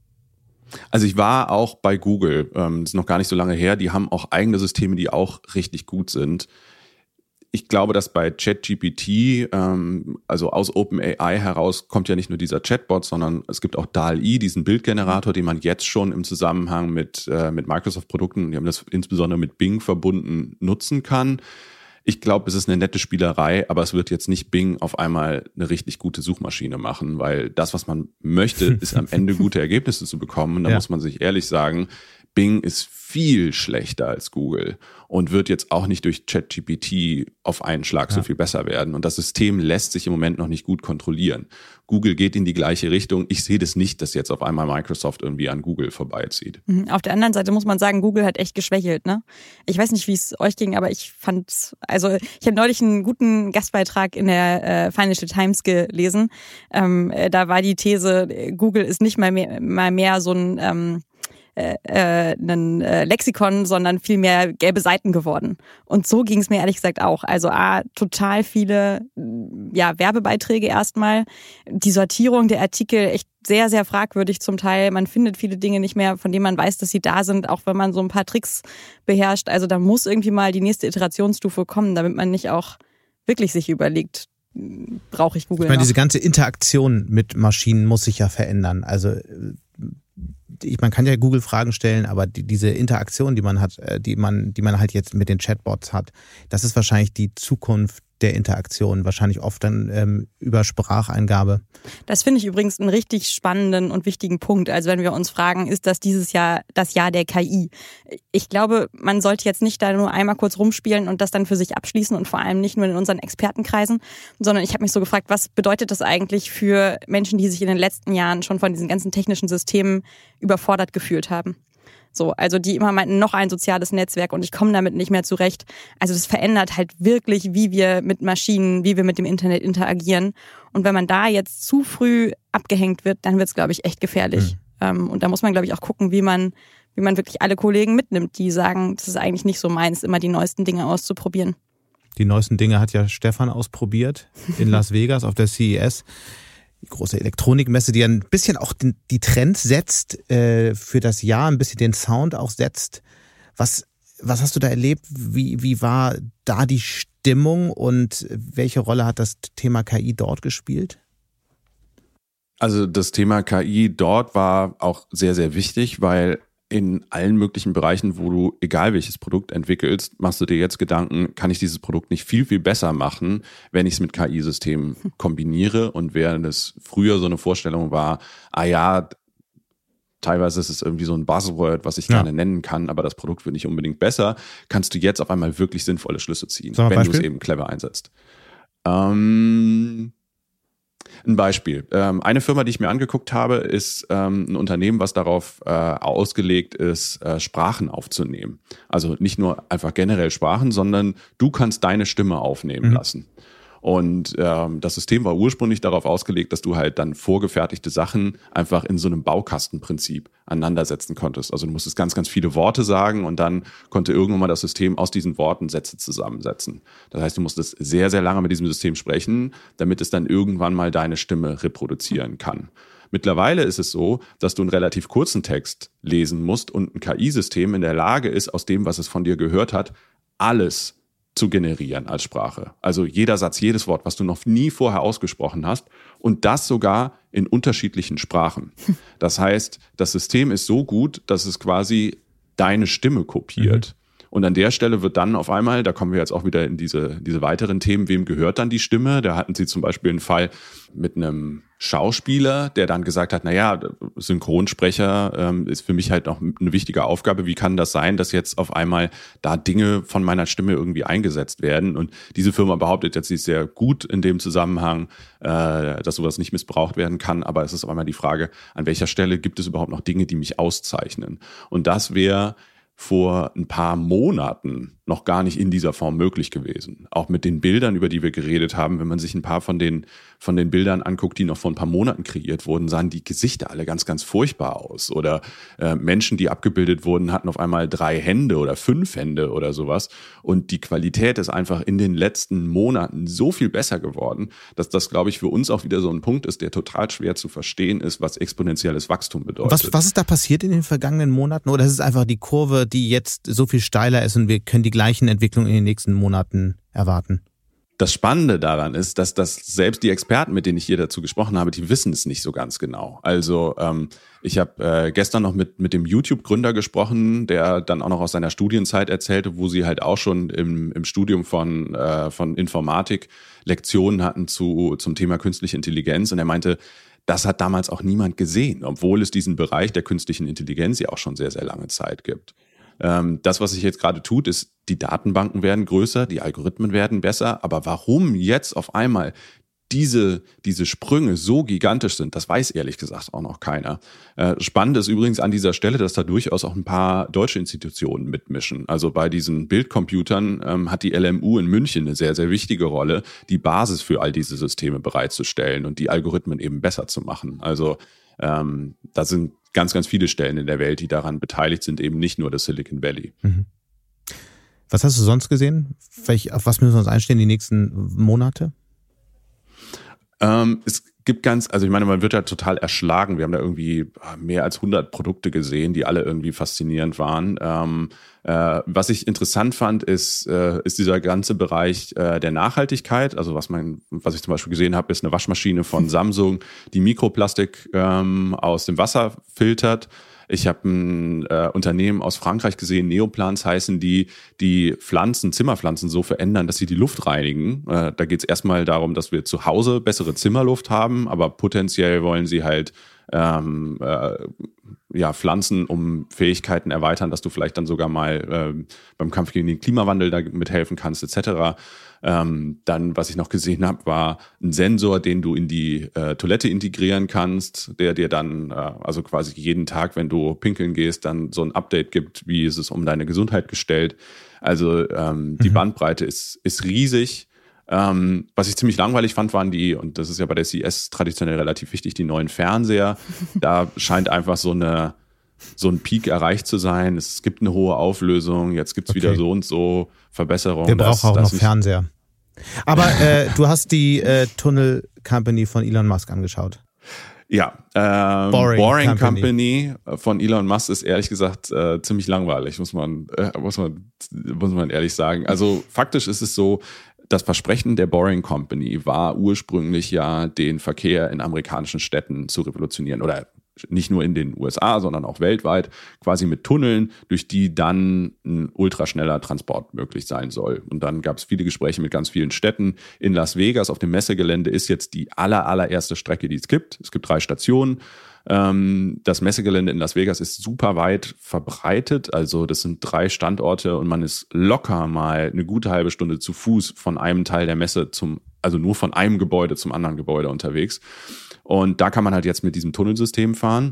Also ich war auch bei Google, ähm, das ist noch gar nicht so lange her, die haben auch eigene Systeme, die auch richtig gut sind. Ich glaube, dass bei ChatGPT, ähm, also aus OpenAI heraus, kommt ja nicht nur dieser Chatbot, sondern es gibt auch D A L L-E, diesen Bildgenerator, den man jetzt schon im Zusammenhang mit, äh, mit Microsoft-Produkten, die haben das insbesondere mit Bing verbunden, nutzen kann. Ich glaube, es ist eine nette Spielerei, aber es wird jetzt nicht Bing auf einmal eine richtig gute Suchmaschine machen, weil das, was man möchte, ist am Ende gute Ergebnisse zu bekommen. Und da ja. muss man sich ehrlich sagen, Bing ist viel schlechter als Google und wird jetzt auch nicht durch ChatGPT auf einen Schlag ja. so viel besser werden. Und das System lässt sich im Moment noch nicht gut kontrollieren. Google geht in die gleiche Richtung. Ich sehe das nicht, dass jetzt auf einmal Microsoft irgendwie an Google vorbeizieht. Auf der anderen Seite muss man sagen, Google hat echt geschwächelt, ne? Ich weiß nicht, wie es euch ging, aber ich fand, also ich habe neulich einen guten Gastbeitrag in der äh, Financial Times gelesen. Ähm, äh, da war die These, Google ist nicht mal mehr, mal mehr so ein ähm, Äh, ein äh, Lexikon, sondern viel mehr gelbe Seiten geworden. Und so ging es mir ehrlich gesagt auch. Also a, total viele ja Werbebeiträge erstmal. Die Sortierung der Artikel echt sehr, sehr fragwürdig zum Teil. Man findet viele Dinge nicht mehr, von denen man weiß, dass sie da sind, auch wenn man so ein paar Tricks beherrscht. Also da muss irgendwie mal die nächste Iterationsstufe kommen, damit man nicht auch wirklich sich überlegt, brauche ich Google Ich meine, noch? diese ganze Interaktion mit Maschinen muss sich ja verändern. Also ich, man kann ja Google Fragen stellen, aber die, diese Interaktion, die man hat, die man, die man halt jetzt mit den Chatbots hat, das ist wahrscheinlich die Zukunft der Interaktion, wahrscheinlich oft dann ähm, über Spracheingabe. Das finde ich übrigens einen richtig spannenden und wichtigen Punkt. Also wenn wir uns fragen, ist das dieses Jahr das Jahr der K I? Ich glaube, man sollte jetzt nicht da nur einmal kurz rumspielen und das dann für sich abschließen und vor allem nicht nur in unseren Expertenkreisen, sondern ich habe mich so gefragt, was bedeutet das eigentlich für Menschen, die sich in den letzten Jahren schon von diesen ganzen technischen Systemen überfordert gefühlt haben? So, also die immer meinten, noch ein soziales Netzwerk und ich komme damit nicht mehr zurecht. Also das verändert halt wirklich, wie wir mit Maschinen, wie wir mit dem Internet interagieren. Und wenn man da jetzt zu früh abgehängt wird, dann wird es, glaube ich, echt gefährlich. Mhm. Und da muss man, glaube ich, auch gucken, wie man, wie man wirklich alle Kollegen mitnimmt, die sagen, das ist eigentlich nicht so meins, immer die neuesten Dinge auszuprobieren. Die neuesten Dinge hat ja Stefan ausprobiert in Las Vegas auf der C E S. Die große Elektronikmesse, die ein bisschen auch den, die Trends setzt äh, für das Jahr, ein bisschen den Sound auch setzt. Was, was hast du da erlebt? Wie, wie war da die Stimmung und welche Rolle hat das Thema K I dort gespielt? Also das Thema K I dort war auch sehr, sehr wichtig, weil in allen möglichen Bereichen, wo du, egal welches Produkt entwickelst, machst du dir jetzt Gedanken, kann ich dieses Produkt nicht viel, viel besser machen, wenn ich es mit K I-Systemen kombiniere? Und während es früher so eine Vorstellung war, ah ja, teilweise ist es irgendwie so ein Buzzword, was ich ja. gerne nennen kann, aber das Produkt wird nicht unbedingt besser, kannst du jetzt auf einmal wirklich sinnvolle Schlüsse ziehen, wenn du es eben clever einsetzt. Ähm... Ein Beispiel. Ähm, eine Firma, die ich mir angeguckt habe, ist ähm, ein Unternehmen, was darauf äh, ausgelegt ist, äh, Sprachen aufzunehmen. Also nicht nur einfach generell Sprachen, sondern du kannst deine Stimme aufnehmen mhm. lassen. Und ähm, das System war ursprünglich darauf ausgelegt, dass du halt dann vorgefertigte Sachen einfach in so einem Baukastenprinzip aneinandersetzen konntest. Also du musstest ganz, ganz viele Worte sagen und dann konnte irgendwann mal das System aus diesen Worten Sätze zusammensetzen. Das heißt, du musstest sehr, sehr lange mit diesem System sprechen, damit es dann irgendwann mal deine Stimme reproduzieren kann. Mittlerweile ist es so, dass du einen relativ kurzen Text lesen musst und ein K I-System in der Lage ist, aus dem, was es von dir gehört hat, alles zu generieren als Sprache. Also jeder Satz, jedes Wort, was du noch nie vorher ausgesprochen hast und das sogar in unterschiedlichen Sprachen. Das heißt, das System ist so gut, dass es quasi deine Stimme kopiert. Mhm. Und an der Stelle wird dann auf einmal, da kommen wir jetzt auch wieder in diese, diese weiteren Themen, wem gehört dann die Stimme? Da hatten sie zum Beispiel einen Fall mit einem Schauspieler, der dann gesagt hat, naja, Synchronsprecher ähm, ist für mich halt auch eine wichtige Aufgabe. Wie kann das sein, dass jetzt auf einmal da Dinge von meiner Stimme irgendwie eingesetzt werden? Und diese Firma behauptet jetzt, sie ist sehr gut in dem Zusammenhang, äh, dass sowas nicht missbraucht werden kann. Aber es ist auf einmal die Frage, an welcher Stelle gibt es überhaupt noch Dinge, die mich auszeichnen? Und das wäre vor ein paar Monaten noch gar nicht in dieser Form möglich gewesen. Auch mit den Bildern, über die wir geredet haben, wenn man sich ein paar von den, von den Bildern anguckt, die noch vor ein paar Monaten kreiert wurden, sahen die Gesichter alle ganz, ganz furchtbar aus. Oder äh, Menschen, die abgebildet wurden, hatten auf einmal drei Hände oder fünf Hände oder sowas. Und die Qualität ist einfach in den letzten Monaten so viel besser geworden, dass das, glaube ich, für uns auch wieder so ein Punkt ist, der total schwer zu verstehen ist, was exponentielles Wachstum bedeutet. Was, was ist da passiert in den vergangenen Monaten? Oder ist es einfach die Kurve, die jetzt so viel steiler ist und wir können die gleichen Entwicklungen in den nächsten Monaten erwarten? Das Spannende daran ist, dass das selbst die Experten, mit denen ich hier dazu gesprochen habe, die wissen es nicht so ganz genau. Also ähm, ich habe äh, gestern noch mit mit dem YouTube-Gründer gesprochen, der dann auch noch aus seiner Studienzeit erzählte, wo sie halt auch schon im im Studium von äh, von Informatik Lektionen hatten zu zum Thema künstliche Intelligenz. Und er meinte, das hat damals auch niemand gesehen, obwohl es diesen Bereich der künstlichen Intelligenz ja auch schon sehr, sehr lange Zeit gibt. Ähm, das, was sich jetzt gerade tut, ist, die Datenbanken werden größer, die Algorithmen werden besser. Aber warum jetzt auf einmal diese, diese Sprünge so gigantisch sind, das weiß ehrlich gesagt auch noch keiner. Äh, spannend ist übrigens an dieser Stelle, dass da durchaus auch ein paar deutsche Institutionen mitmischen. Also bei diesen Bildcomputern ähm, hat die L M U in München eine sehr, sehr wichtige Rolle, die Basis für all diese Systeme bereitzustellen und die Algorithmen eben besser zu machen. Also ähm, da sind ganz, ganz viele Stellen in der Welt, die daran beteiligt sind, eben nicht nur das Silicon Valley. Mhm. Was hast du sonst gesehen? Welch, auf was müssen wir uns einstellen die nächsten Monate? Ähm, es gibt ganz, also ich meine, man wird ja total erschlagen. Wir haben da irgendwie mehr als hundert Produkte gesehen, die alle irgendwie faszinierend waren. Ähm, äh, was ich interessant fand, ist, äh, ist dieser ganze Bereich äh, der Nachhaltigkeit. Also was man, was ich zum Beispiel gesehen habe, ist eine Waschmaschine von Samsung, die Mikroplastik ähm, aus dem Wasser filtert. Ich habe ein äh, Unternehmen aus Frankreich gesehen, Neoplants heißen die, die Pflanzen, Zimmerpflanzen so verändern, dass sie die Luft reinigen. Äh, da geht es erstmal darum, dass wir zu Hause bessere Zimmerluft haben, aber potenziell wollen sie halt ähm, äh, ja, Pflanzen um Fähigkeiten erweitern, dass du vielleicht dann sogar mal äh, beim Kampf gegen den Klimawandel da mithelfen kannst, et cetera. Ähm, dann, was ich noch gesehen habe, war ein Sensor, den du in die äh, Toilette integrieren kannst, der dir dann, äh, also quasi jeden Tag, wenn du pinkeln gehst, dann so ein Update gibt, wie ist es um deine Gesundheit gestellt. Also ähm, die mhm. Bandbreite ist, ist riesig. Ähm, was ich ziemlich langweilig fand, waren die, und das ist ja bei der C E S traditionell relativ wichtig, die neuen Fernseher. Da scheint einfach so eine so ein Peak erreicht zu sein. Es gibt eine hohe Auflösung, jetzt gibt's okay. wieder so und so Verbesserungen. Wir brauchen auch noch Fernseher. Aber äh, du hast die äh, Tunnel Company von Elon Musk angeschaut. Ja, ähm, Boring, Boring Company. Company von Elon Musk ist ehrlich gesagt äh, ziemlich langweilig, muss man, äh, muss man, muss man ehrlich sagen. Also faktisch ist es so, das Versprechen der Boring Company war ursprünglich ja, den Verkehr in amerikanischen Städten zu revolutionieren oder nicht nur in den U S A, sondern auch weltweit, quasi mit Tunneln, durch die dann ein ultraschneller Transport möglich sein soll. Und dann gab es viele Gespräche mit ganz vielen Städten. In Las Vegas auf dem Messegelände ist jetzt die aller, allererste Strecke, die es gibt. Es gibt drei Stationen. Das Messegelände in Las Vegas ist super weit verbreitet. Also das sind drei Standorte und man ist locker mal eine gute halbe Stunde zu Fuß von einem Teil der Messe zum, also nur von einem Gebäude zum anderen Gebäude unterwegs. Und da kann man halt jetzt mit diesem Tunnelsystem fahren.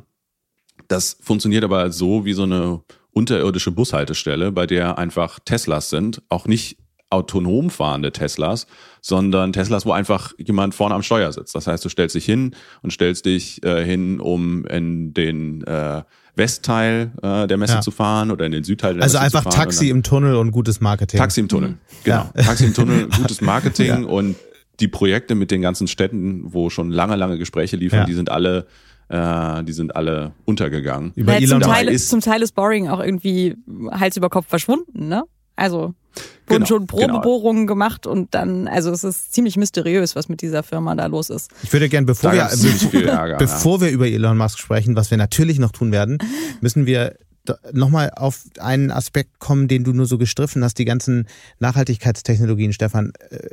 Das funktioniert aber so wie so eine unterirdische Bushaltestelle, bei der einfach Teslas sind, auch nicht autonom fahrende Teslas, sondern Teslas, wo einfach jemand vorne am Steuer sitzt. Das heißt, du stellst dich hin und stellst dich äh, hin, um in den äh, Westteil äh, der Messe ja. zu fahren oder in den Südteil der also Messe zu fahren. Also einfach Taxi im Tunnel und gutes Marketing. Taxi im Tunnel, genau. Ja. Taxi im Tunnel, gutes Marketing ja. und die Projekte mit den ganzen Städten, wo schon lange, lange Gespräche liefern, ja. die sind alle äh, die sind alle untergegangen. Über ja, zum, Teil, ist, zum Teil ist Boring auch irgendwie Hals über Kopf verschwunden, ne? Also wurden genau, schon Probebohrungen genau. gemacht und dann, also es ist ziemlich mysteriös, was mit dieser Firma da los ist. Ich würde gerne, bevor, wir, Ärger, bevor ja. wir über Elon Musk sprechen, was wir natürlich noch tun werden, müssen wir nochmal auf einen Aspekt kommen, den du nur so gestriffen hast, die ganzen Nachhaltigkeitstechnologien, Stefan.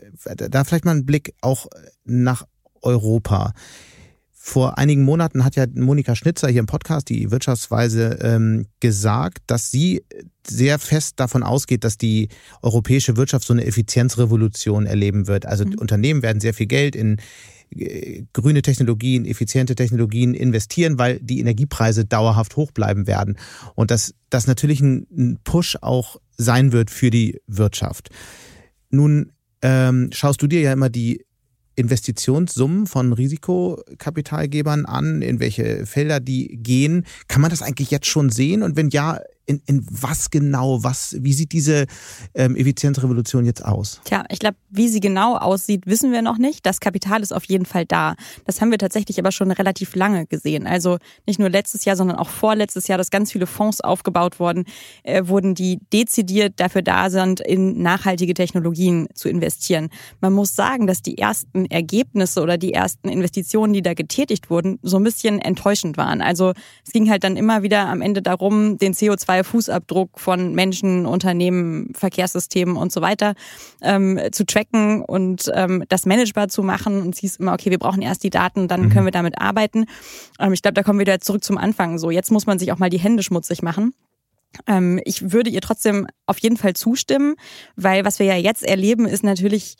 Da vielleicht mal einen Blick auch nach Europa. Vor einigen Monaten hat ja Monika Schnitzer hier im Podcast, die Wirtschaftsweise, ähm, gesagt, dass sie sehr fest davon ausgeht, dass die europäische Wirtschaft so eine Effizienzrevolution erleben wird. Also mhm. Unternehmen werden sehr viel Geld in äh, grüne Technologien, effiziente Technologien investieren, weil die Energiepreise dauerhaft hoch bleiben werden. Und dass das natürlich ein, ein Push auch sein wird für die Wirtschaft. Nun ähm, schaust du dir ja immer die Investitionssummen von Risikokapitalgebern an, in welche Felder die gehen. Kann man das eigentlich jetzt schon sehen? Und wenn ja, in, in was genau, was, wie sieht diese ähm, Effizienzrevolution jetzt aus? Tja, ich glaube, wie sie genau aussieht, wissen wir noch nicht. Das Kapital ist auf jeden Fall da. Das haben wir tatsächlich aber schon relativ lange gesehen. Also nicht nur letztes Jahr, sondern auch vorletztes Jahr, dass ganz viele Fonds aufgebaut wurden, äh, wurden, die dezidiert dafür da sind, in nachhaltige Technologien zu investieren. Man muss sagen, dass die ersten Ergebnisse oder die ersten Investitionen, die da getätigt wurden, so ein bisschen enttäuschend waren. Also es ging halt dann immer wieder am Ende darum, den C O zwei Fußabdruck von Menschen, Unternehmen, Verkehrssystemen und so weiter ähm, zu tracken und ähm, das managebar zu machen. Und es hieß immer, okay, wir brauchen erst die Daten, dann mhm. können wir damit arbeiten. Ähm, ich glaube, da kommen wir wieder zurück zum Anfang. So, jetzt muss man sich auch mal die Hände schmutzig machen. Ähm, ich würde ihr trotzdem auf jeden Fall zustimmen, weil was wir ja jetzt erleben, ist natürlich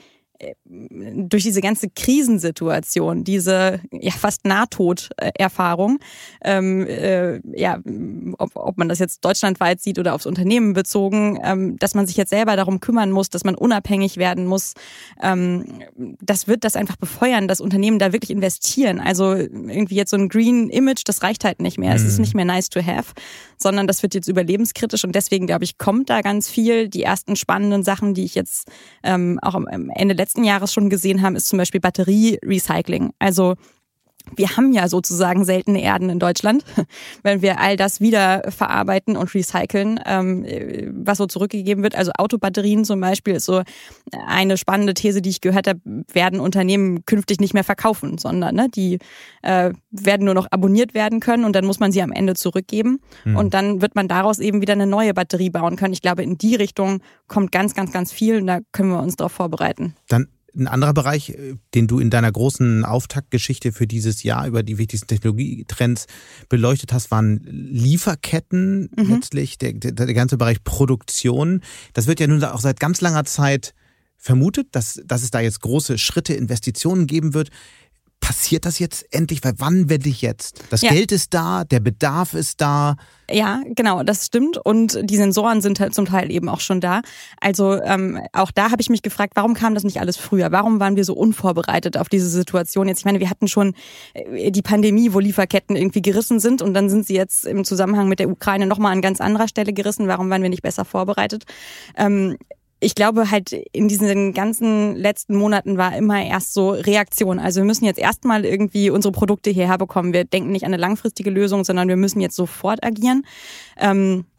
durch diese ganze Krisensituation, diese ja fast Nahtoderfahrung, ähm, äh, ja, ob, ob man das jetzt deutschlandweit sieht oder aufs Unternehmen bezogen, ähm, dass man sich jetzt selber darum kümmern muss, dass man unabhängig werden muss, ähm, das wird das einfach befeuern, dass Unternehmen da wirklich investieren. Also irgendwie jetzt so ein Green Image, das reicht halt nicht mehr. Mhm. Es ist nicht mehr nice to have, sondern das wird jetzt überlebenskritisch und deswegen, glaube ich, kommt da ganz viel. Die ersten spannenden Sachen, die ich jetzt ähm, auch am Ende letzten Jahres schon gesehen haben, ist zum Beispiel Batterierecycling. Also wir haben ja sozusagen seltene Erden in Deutschland, wenn wir all das wieder verarbeiten und recyceln, ähm, was so zurückgegeben wird. Also Autobatterien zum Beispiel ist so eine spannende These, die ich gehört habe, werden Unternehmen künftig nicht mehr verkaufen, sondern ne, die äh, werden nur noch abonniert werden können und dann muss man sie am Ende zurückgeben. Mhm. Und dann wird man daraus eben wieder eine neue Batterie bauen können. Ich glaube, in die Richtung kommt ganz, ganz, ganz viel und da können wir uns darauf vorbereiten. Dann ein anderer Bereich, den du in deiner großen Auftaktgeschichte für dieses Jahr über die wichtigsten Technologietrends beleuchtet hast, waren Lieferketten, mhm. letztlich der, der, der ganze Bereich Produktion. Das wird ja nun auch seit ganz langer Zeit vermutet, dass, dass es da jetzt große Schritte, Investitionen geben wird. Passiert das jetzt endlich? Weil wann werde ich jetzt? Das ja. Geld ist da, der Bedarf ist da. Ja, genau, das stimmt. Und die Sensoren sind halt zum Teil eben auch schon da. Also ähm, auch da habe ich mich gefragt, warum kam das nicht alles früher? Warum waren wir so unvorbereitet auf diese Situation jetzt? Ich meine, wir hatten schon die Pandemie, wo Lieferketten irgendwie gerissen sind und dann sind sie jetzt im Zusammenhang mit der Ukraine nochmal an ganz anderer Stelle gerissen. Warum waren wir nicht besser vorbereitet? Ähm, Ich glaube halt, in diesen ganzen letzten Monaten war immer erst so Reaktion. Also wir müssen jetzt erstmal irgendwie unsere Produkte hierher bekommen. Wir denken nicht an eine langfristige Lösung, sondern wir müssen jetzt sofort agieren. Ähm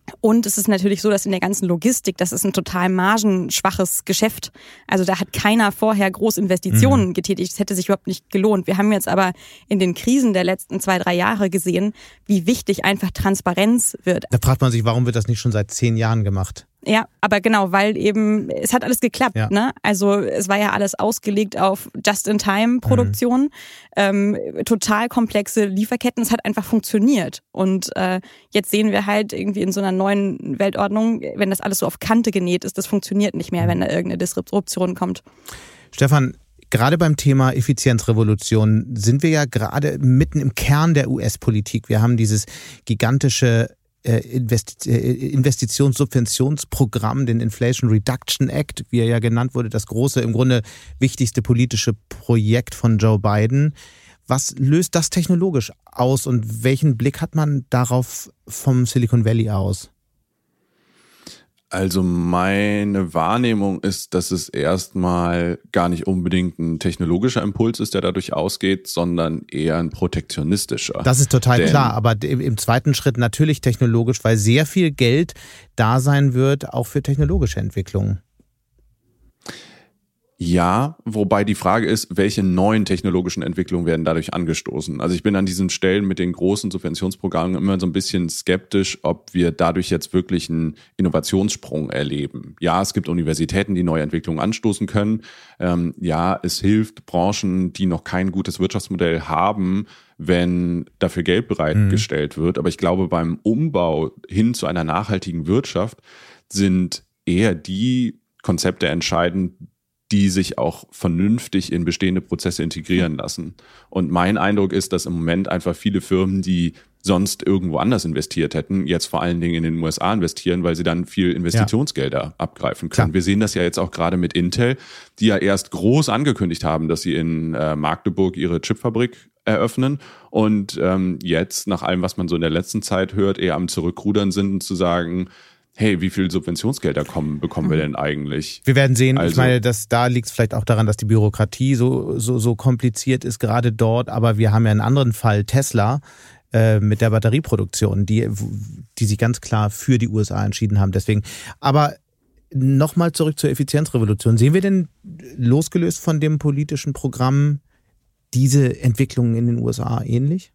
Und es ist natürlich so, dass in der ganzen Logistik, das ist ein total margenschwaches Geschäft. Also da hat keiner vorher groß Investitionen mhm. getätigt. Das hätte sich überhaupt nicht gelohnt. Wir haben jetzt aber in den Krisen der letzten zwei, drei Jahre gesehen, wie wichtig einfach Transparenz wird. Da fragt man sich, warum wird das nicht schon seit zehn Jahren gemacht? Ja, aber genau, weil eben, es hat alles geklappt, ja. ne? Also es war ja alles ausgelegt auf Just-in-Time-Produktion, mhm. ähm, total komplexe Lieferketten, es hat einfach funktioniert. Und äh, jetzt sehen wir halt irgendwie in so einer neuen Weltordnung, wenn das alles so auf Kante genäht ist, das funktioniert nicht mehr, wenn da irgendeine Disruption kommt. Stefan, gerade beim Thema Effizienzrevolution sind wir ja gerade mitten im Kern der U S-Politik. Wir haben dieses gigantische Investitionssubventionsprogramm, den Inflation Reduction Act, wie er ja genannt wurde, das große, im Grunde wichtigste politische Projekt von Joe Biden. Was löst das technologisch aus und welchen Blick hat man darauf vom Silicon Valley aus? Also meine Wahrnehmung ist, dass es erstmal gar nicht unbedingt ein technologischer Impuls ist, der dadurch ausgeht, sondern eher ein protektionistischer. Das ist total Denn, klar, aber im zweiten Schritt natürlich technologisch, weil sehr viel Geld da sein wird, auch für technologische Entwicklungen. Ja, wobei die Frage ist, welche neuen technologischen Entwicklungen werden dadurch angestoßen? Also ich bin an diesen Stellen mit den großen Subventionsprogrammen immer so ein bisschen skeptisch, ob wir dadurch jetzt wirklich einen Innovationssprung erleben. Ja, es gibt Universitäten, die neue Entwicklungen anstoßen können. Ähm, ja, es hilft Branchen, die noch kein gutes Wirtschaftsmodell haben, wenn dafür Geld bereitgestellt mhm. wird. Aber ich glaube, beim Umbau hin zu einer nachhaltigen Wirtschaft sind eher die Konzepte entscheidend, die sich auch vernünftig in bestehende Prozesse integrieren lassen. Und mein Eindruck ist, dass im Moment einfach viele Firmen, die sonst irgendwo anders investiert hätten, jetzt vor allen Dingen in den U S A investieren, weil sie dann viel Investitionsgelder ja. abgreifen können. Klar. Wir sehen das ja jetzt auch gerade mit Intel, die ja erst groß angekündigt haben, dass sie in äh, Magdeburg ihre Chipfabrik eröffnen und ähm, jetzt, nach allem, was man so in der letzten Zeit hört, eher am Zurückrudern sind und zu sagen, hey, wie viel Subventionsgelder kommen, bekommen wir denn eigentlich? Wir werden sehen. Also, ich meine, dass da liegt es vielleicht auch daran, dass die Bürokratie so, so, so kompliziert ist, gerade dort. Aber wir haben ja einen anderen Fall, Tesla, äh, mit der Batterieproduktion, die, die sich ganz klar für die U S A entschieden haben. Deswegen, aber nochmal zurück zur Effizienzrevolution. Sehen wir denn, losgelöst von dem politischen Programm, diese Entwicklungen in den U S A ähnlich?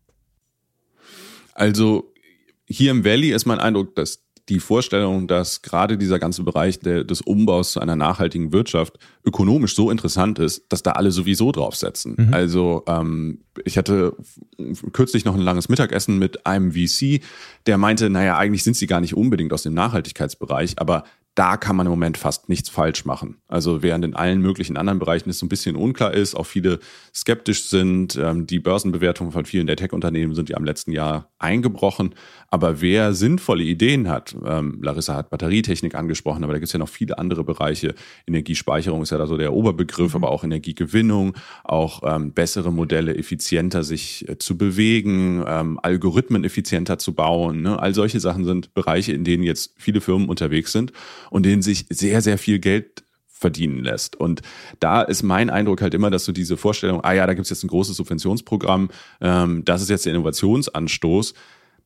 Also hier im Valley ist mein Eindruck, dass die Vorstellung, dass gerade dieser ganze Bereich der, des Umbaus zu einer nachhaltigen Wirtschaft ökonomisch so interessant ist, dass da alle sowieso draufsetzen. Mhm. Also ähm, ich hatte kürzlich noch ein langes Mittagessen mit einem V C, der meinte, naja, eigentlich sind sie gar nicht unbedingt aus dem Nachhaltigkeitsbereich, aber da kann man im Moment fast nichts falsch machen. Also während in allen möglichen anderen Bereichen es so ein bisschen unklar ist, auch viele skeptisch sind. Die Börsenbewertungen von vielen der Tech-Unternehmen sind ja im letzten Jahr eingebrochen. Aber wer sinnvolle Ideen hat, ähm, Larissa hat Batterietechnik angesprochen, aber da gibt es ja noch viele andere Bereiche. Energiespeicherung ist ja da so der Oberbegriff, mhm. aber auch Energiegewinnung, auch ähm, bessere Modelle, effizienter sich äh, zu bewegen, ähm, Algorithmen effizienter zu bauen. Ne? All solche Sachen sind Bereiche, in denen jetzt viele Firmen unterwegs sind und denen sich sehr, sehr viel Geld verdienen lässt. Und da ist mein Eindruck halt immer, dass so diese Vorstellung, ah ja, da gibt es jetzt ein großes Subventionsprogramm, ähm, das ist jetzt der Innovationsanstoß,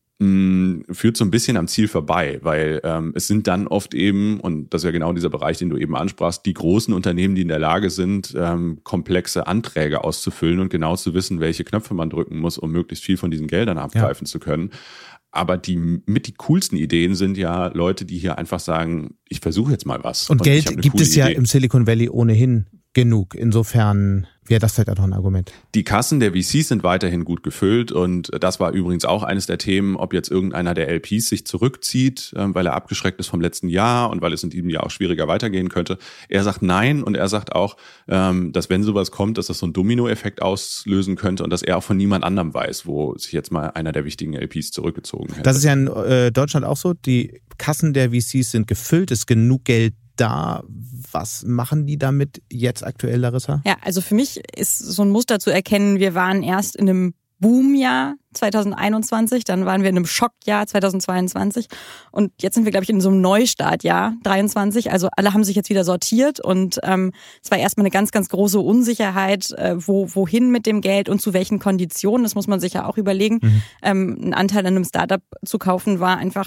mh, führt so ein bisschen am Ziel vorbei, weil ähm, es sind dann oft eben, und das ist ja genau dieser Bereich, den du eben ansprachst, die großen Unternehmen, die in der Lage sind, ähm, komplexe Anträge auszufüllen und genau zu wissen, welche Knöpfe man drücken muss, um möglichst viel von diesen Geldern abgreifen ja. zu können. Aber die mit die coolsten Ideen sind ja Leute, die hier einfach sagen, ich versuche jetzt mal was. Und, und Geld gibt es ja Idee. Im Silicon Valley ohnehin genug. Insofern wäre das vielleicht auch noch ein Argument. Die Kassen der V Cs sind weiterhin gut gefüllt und das war übrigens auch eines der Themen, ob jetzt irgendeiner der L Ps sich zurückzieht, weil er abgeschreckt ist vom letzten Jahr und weil es in diesem Jahr auch schwieriger weitergehen könnte. Er sagt nein und er sagt auch, dass wenn sowas kommt, dass das so einen Dominoeffekt auslösen könnte und dass er auch von niemand anderem weiß, wo sich jetzt mal einer der wichtigen L Ps zurückgezogen hätte. Das ist ja in äh, Deutschland auch so. Die Kassen der V Cs sind gefüllt, ist genug Geld da. Was machen die damit jetzt aktuell, Larissa? Ja, also für mich ist so ein Muster zu erkennen, wir waren erst in einem Boomjahr zwanzig einundzwanzig, dann waren wir in einem Schockjahr zwanzig zweiundzwanzig und jetzt sind wir, glaube ich, in so einem Neustartjahr dreiundzwanzig. Also alle haben sich jetzt wieder sortiert und ähm, es war erstmal eine ganz, ganz große Unsicherheit, äh, wo wohin mit dem Geld und zu welchen Konditionen. Das muss man sich ja auch überlegen. Mhm. Ähm, einen Anteil an einem Startup zu kaufen war einfach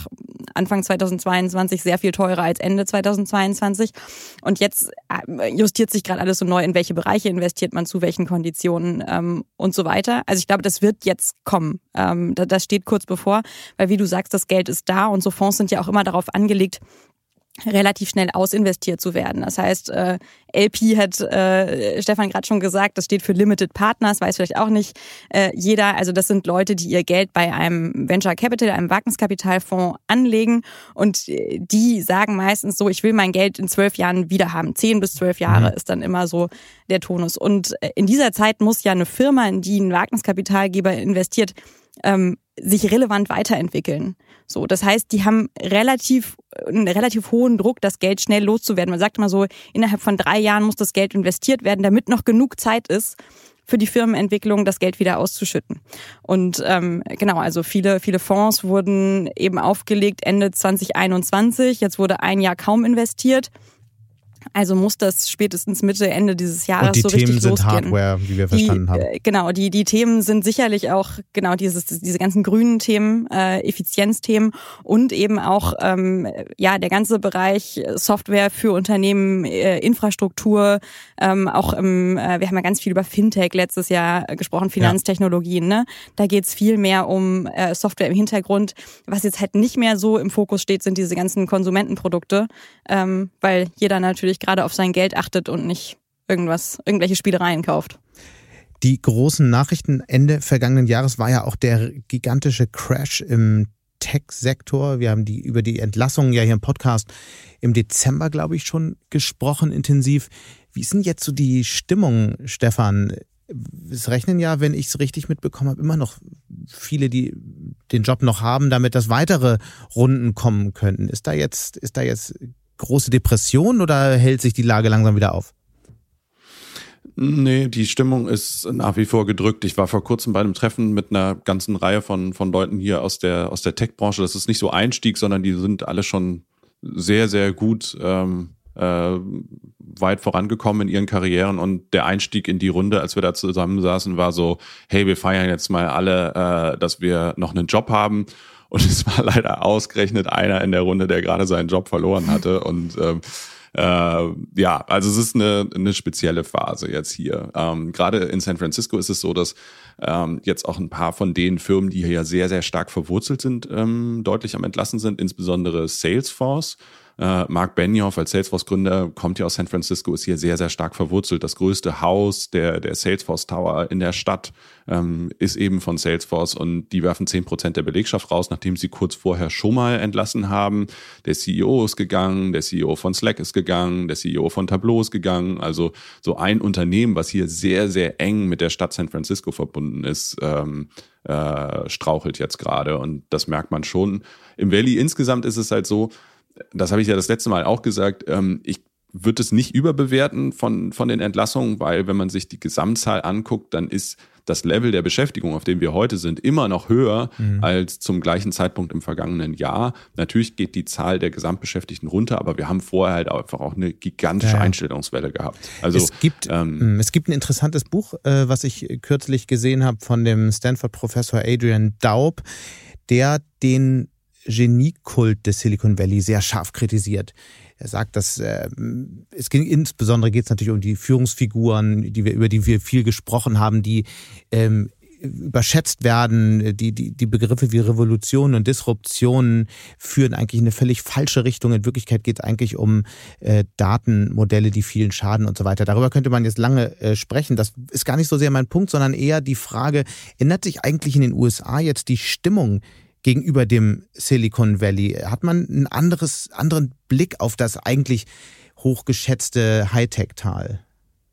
Anfang zweitausendzweiundzwanzig sehr viel teurer als Ende zweitausendzweiundzwanzig. Und jetzt justiert sich gerade alles so neu, in welche Bereiche investiert man, zu welchen Konditionen ähm, und so weiter. Also ich glaube, das wird jetzt kommen. Ähm, das steht kurz bevor, weil wie du sagst, das Geld ist da und so Fonds sind ja auch immer darauf angelegt, relativ schnell ausinvestiert zu werden. Das heißt, äh, L P hat äh, Stefan gerade schon gesagt, das steht für Limited Partners, weiß vielleicht auch nicht äh, jeder. Also das sind Leute, die ihr Geld bei einem Venture Capital, einem Wagniskapitalfonds anlegen und die sagen meistens so, ich will mein Geld in zwölf Jahren wieder haben. Zehn bis zwölf Jahre mhm. ist dann immer so der Tonus. Und in dieser Zeit muss ja eine Firma, in die ein Wagniskapitalgeber investiert, ähm, sich relevant weiterentwickeln. So, das heißt, die haben relativ einen relativ hohen Druck, das Geld schnell loszuwerden. Man sagt immer so, innerhalb von drei Jahren muss das Geld investiert werden, damit noch genug Zeit ist, für die Firmenentwicklung das Geld wieder auszuschütten. Und ähm, genau, also viele viele Fonds wurden eben aufgelegt Ende zwanzig einundzwanzig. Jetzt wurde ein Jahr kaum investiert. Also muss das spätestens Mitte, Ende dieses Jahres und die so Themen richtig sind losgehen. Hardware, wie wir verstanden die, haben. Äh, genau, die die Themen sind sicherlich auch genau dieses diese ganzen grünen Themen, äh, Effizienzthemen und eben auch ähm, ja der ganze Bereich Software für Unternehmen, äh, Infrastruktur, ähm, auch im äh, wir haben ja ganz viel über Fintech letztes Jahr gesprochen, Finanztechnologien. Ja. Ne, da geht's viel mehr um äh, Software im Hintergrund. Was jetzt halt nicht mehr so im Fokus steht, sind diese ganzen Konsumentenprodukte, ähm, weil jeder natürlich gerade auf sein Geld achtet und nicht irgendwas, irgendwelche Spielereien kauft. Die großen Nachrichten Ende vergangenen Jahres war ja auch der gigantische Crash im Tech-Sektor. Wir haben die über die Entlassungen ja hier im Podcast im Dezember, glaube ich, schon gesprochen, intensiv. Wie ist denn jetzt so die Stimmung, Stefan? Es rechnen ja, wenn ich es richtig mitbekommen habe, immer noch viele, die den Job noch haben, damit dass weitere Runden kommen könnten. Ist da jetzt, ist da jetzt große Depression oder hält sich die Lage langsam wieder auf? Nee, die Stimmung ist nach wie vor gedrückt. Ich war vor kurzem bei einem Treffen mit einer ganzen Reihe von von Leuten hier aus der aus der Tech-Branche. Das ist nicht so Einstieg, sondern die sind alle schon sehr, sehr gut ähm, äh, weit vorangekommen in ihren Karrieren. Und der Einstieg in die Runde, als wir da zusammensaßen, war so, hey, wir feiern jetzt mal alle, äh, dass wir noch einen Job haben. Und es war leider ausgerechnet einer in der Runde, der gerade seinen Job verloren hatte. Und ähm, äh, ja, also es ist eine, eine spezielle Phase jetzt hier. Ähm, gerade in San Francisco ist es so, dass ähm, jetzt auch ein paar von den Firmen, die hier sehr, sehr stark verwurzelt sind, ähm, deutlich am Entlassen sind, insbesondere Salesforce. Uh, Mark Benioff als Salesforce-Gründer kommt ja aus San Francisco, ist hier sehr, sehr stark verwurzelt. Das größte Haus, der der Salesforce Tower in der Stadt, ähm, ist eben von Salesforce und die werfen zehn Prozent der Belegschaft raus, nachdem sie kurz vorher schon mal entlassen haben. Der C E O ist gegangen, der C E O von Slack ist gegangen, der C E O von Tableau ist gegangen. Also so ein Unternehmen, was hier sehr, sehr eng mit der Stadt San Francisco verbunden ist, ähm, äh, strauchelt jetzt gerade und das merkt man schon. Im Valley insgesamt ist es halt so, das habe ich ja das letzte Mal auch gesagt, ich würde es nicht überbewerten von von den Entlassungen, weil wenn man sich die Gesamtzahl anguckt, dann ist das Level der Beschäftigung, auf dem wir heute sind, immer noch höher mhm. als zum gleichen Zeitpunkt im vergangenen Jahr. Natürlich geht die Zahl der Gesamtbeschäftigten runter, aber wir haben vorher halt einfach auch eine gigantische ja. Einstellungswelle gehabt. Also es gibt ähm, es gibt ein interessantes Buch, äh, was ich kürzlich gesehen habe von dem Stanford-Professor Adrian Daub, der den Geniekult des Silicon Valley sehr scharf kritisiert. Er sagt, dass äh, es ging insbesondere geht es natürlich um die Führungsfiguren, die wir über die wir viel gesprochen haben, die ähm, überschätzt werden. Die die die Begriffe wie Revolution und Disruption führen eigentlich in eine völlig falsche Richtung. In Wirklichkeit geht es eigentlich um äh, Datenmodelle, die vielen schaden und so weiter. Darüber könnte man jetzt lange äh, sprechen. Das ist gar nicht so sehr mein Punkt, sondern eher die Frage: Ändert sich eigentlich in den U S A jetzt die Stimmung gegenüber dem Silicon Valley? Hat man einen anderes, anderen Blick auf das eigentlich hochgeschätzte Hightech-Tal?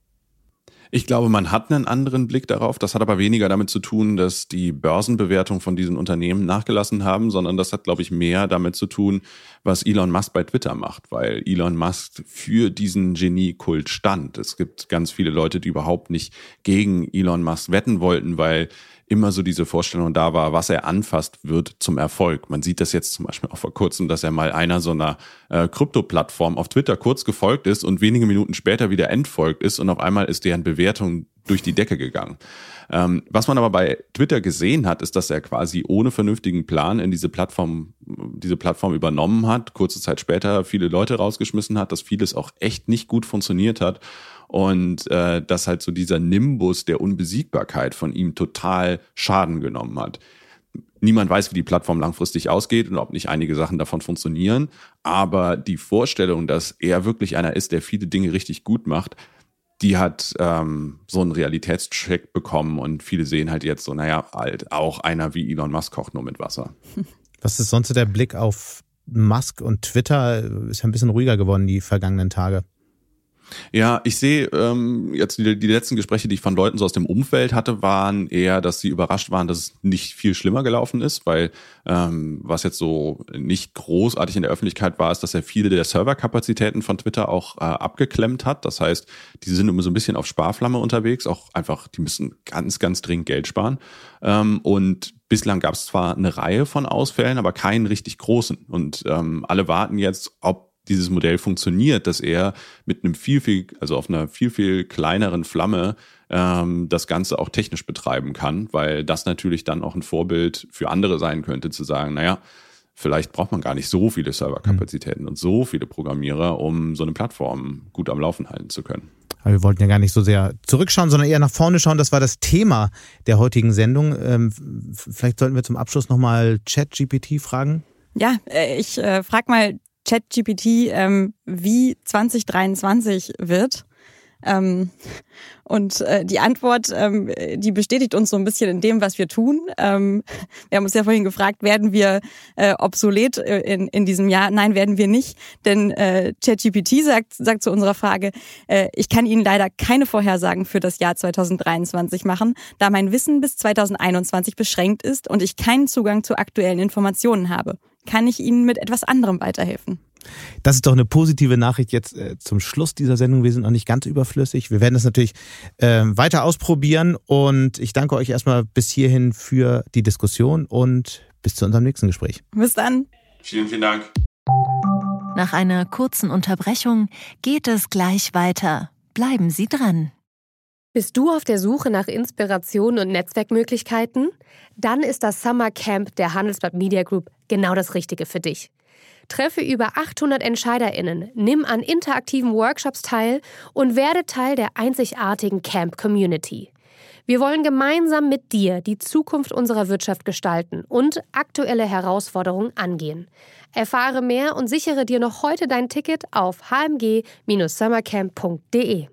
Ich glaube, man hat einen anderen Blick darauf. Das hat aber weniger damit zu tun, dass die Börsenbewertung von diesen Unternehmen nachgelassen haben, sondern das hat, glaube ich, mehr damit zu tun, was Elon Musk bei Twitter macht, weil Elon Musk für diesen Geniekult stand. Es gibt ganz viele Leute, die überhaupt nicht gegen Elon Musk wetten wollten, weil immer so diese Vorstellung da war, was er anfasst, wird zum Erfolg. Man sieht das jetzt zum Beispiel auch vor kurzem, dass er mal einer so einer äh, Krypto-Plattform auf Twitter kurz gefolgt ist und wenige Minuten später wieder entfolgt ist und auf einmal ist deren Bewertung durch die Decke gegangen. Ähm, was man aber bei Twitter gesehen hat, ist, dass er quasi ohne vernünftigen Plan in diese Plattform, diese Plattform übernommen hat, kurze Zeit später viele Leute rausgeschmissen hat, dass vieles auch echt nicht gut funktioniert hat und äh, dass halt so dieser Nimbus der Unbesiegbarkeit von ihm total Schaden genommen hat. Niemand weiß, wie die Plattform langfristig ausgeht und ob nicht einige Sachen davon funktionieren, aber die Vorstellung, dass er wirklich einer ist, der viele Dinge richtig gut macht, die hat ähm, so einen Realitätscheck bekommen und viele sehen halt jetzt so, naja, halt auch einer wie Elon Musk kocht nur mit Wasser. Was ist sonst so der Blick auf Musk und Twitter? Ist ja ein bisschen ruhiger geworden die vergangenen Tage. Ja, ich sehe ähm, jetzt die, die letzten Gespräche, die ich von Leuten so aus dem Umfeld hatte, waren eher, dass sie überrascht waren, dass es nicht viel schlimmer gelaufen ist, weil ähm, was jetzt so nicht großartig in der Öffentlichkeit war, ist, dass er viele der Serverkapazitäten von Twitter auch äh, abgeklemmt hat. Das heißt, die sind immer so ein bisschen auf Sparflamme unterwegs, auch einfach, die müssen ganz, ganz dringend Geld sparen. Ähm, und bislang gab es zwar eine Reihe von Ausfällen, aber keinen richtig großen. Und ähm, alle warten jetzt, ob dieses Modell funktioniert, dass er mit einem viel, viel, also auf einer viel, viel kleineren Flamme ähm, das Ganze auch technisch betreiben kann, weil das natürlich dann auch ein Vorbild für andere sein könnte, zu sagen, naja, vielleicht braucht man gar nicht so viele Serverkapazitäten mhm. und so viele Programmierer, um so eine Plattform gut am Laufen halten zu können. Aber wir wollten ja gar nicht so sehr zurückschauen, sondern eher nach vorne schauen. Das war das Thema der heutigen Sendung. Ähm, vielleicht sollten wir zum Abschluss nochmal ChatGPT fragen. Ja, ich äh, frage mal ChatGPT, ähm, wie zwanzig dreiundzwanzig wird. Ähm, und äh, die Antwort, ähm, die bestätigt uns so ein bisschen in dem, was wir tun. Ähm, wir haben uns ja vorhin gefragt, werden wir äh, obsolet in, in diesem Jahr? Nein, werden wir nicht. Denn äh, ChatGPT sagt, sagt zu unserer Frage, äh, ich kann Ihnen leider keine Vorhersagen für das Jahr zwanzig dreiundzwanzig machen, da mein Wissen bis zwanzig einundzwanzig beschränkt ist und ich keinen Zugang zu aktuellen Informationen habe. Kann ich Ihnen mit etwas anderem weiterhelfen? Das ist doch eine positive Nachricht jetzt äh, zum Schluss dieser Sendung. Wir sind noch nicht ganz überflüssig. Wir werden das natürlich äh, weiter ausprobieren und ich danke euch erstmal bis hierhin für die Diskussion und bis zu unserem nächsten Gespräch. Bis dann. Vielen, vielen Dank. Nach einer kurzen Unterbrechung geht es gleich weiter. Bleiben Sie dran. Bist du auf der Suche nach Inspiration und Netzwerkmöglichkeiten? Dann ist das Summer Camp der Handelsblatt Media Group genau das Richtige für dich. Treffe über achthundert EntscheiderInnen, nimm an interaktiven Workshops teil und werde Teil der einzigartigen Camp-Community. Wir wollen gemeinsam mit dir die Zukunft unserer Wirtschaft gestalten und aktuelle Herausforderungen angehen. Erfahre mehr und sichere dir noch heute dein Ticket auf h m g Bindestrich summercamp punkt d e.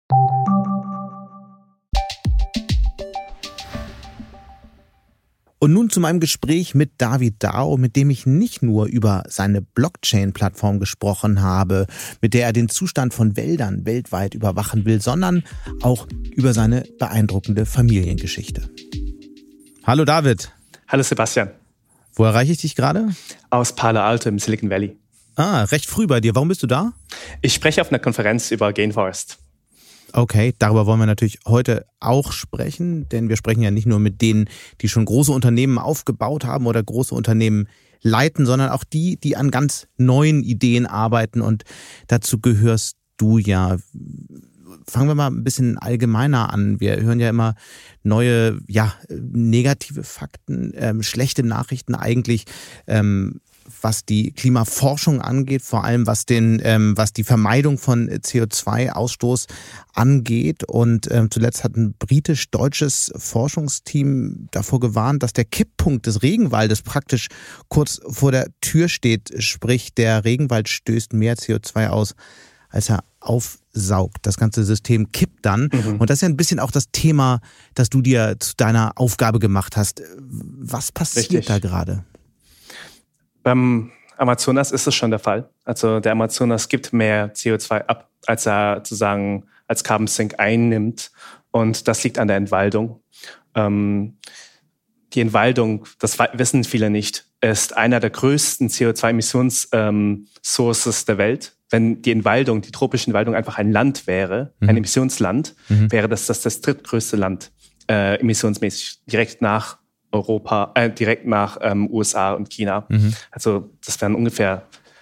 Und nun zu meinem Gespräch mit David Dao, mit dem ich nicht nur über seine Blockchain-Plattform gesprochen habe, mit der er den Zustand von Wäldern weltweit überwachen will, sondern auch über seine beeindruckende Familiengeschichte. Hallo David. Hallo Sebastian. Wo erreiche ich dich gerade? Aus Palo Alto im Silicon Valley. Ah, recht früh bei dir. Warum bist du da? Ich spreche auf einer Konferenz über Gainforest. Okay, darüber wollen wir natürlich heute auch sprechen, denn wir sprechen ja nicht nur mit denen, die schon große Unternehmen aufgebaut haben oder große Unternehmen leiten, sondern auch die, die an ganz neuen Ideen arbeiten und dazu gehörst du ja. Fangen wir mal ein bisschen allgemeiner an. Wir hören ja immer neue, ja, negative Fakten, ähm, schlechte Nachrichten eigentlich, ähm, was die Klimaforschung angeht, vor allem was den, ähm, was die Vermeidung von C O zwei Ausstoß angeht. Und ähm, zuletzt hat ein britisch-deutsches Forschungsteam davor gewarnt, dass der Kipppunkt des Regenwaldes praktisch kurz vor der Tür steht. Sprich, der Regenwald stößt mehr C O zwei aus, als er aufsaugt. Das ganze System kippt dann. Mhm. Und das ist ja ein bisschen auch das Thema, das du dir zu deiner Aufgabe gemacht hast. Was passiert Richtig. da gerade? Beim Amazonas ist es schon der Fall. Also der Amazonas gibt mehr C O zwei ab, als er sozusagen als Carbon Sink einnimmt. Und das liegt an der Entwaldung. Ähm, die Entwaldung, das wissen viele nicht, ist einer der größten C O zwei Emissionssources ähm, der Welt. Wenn die Entwaldung, die tropische Entwaldung einfach ein Land wäre, mhm. ein Emissionsland, mhm. wäre das das, das drittgrößte Land äh, emissionsmäßig, direkt nach Europa, äh, direkt nach ähm, U S A und China. Mhm. Also das wären ungefähr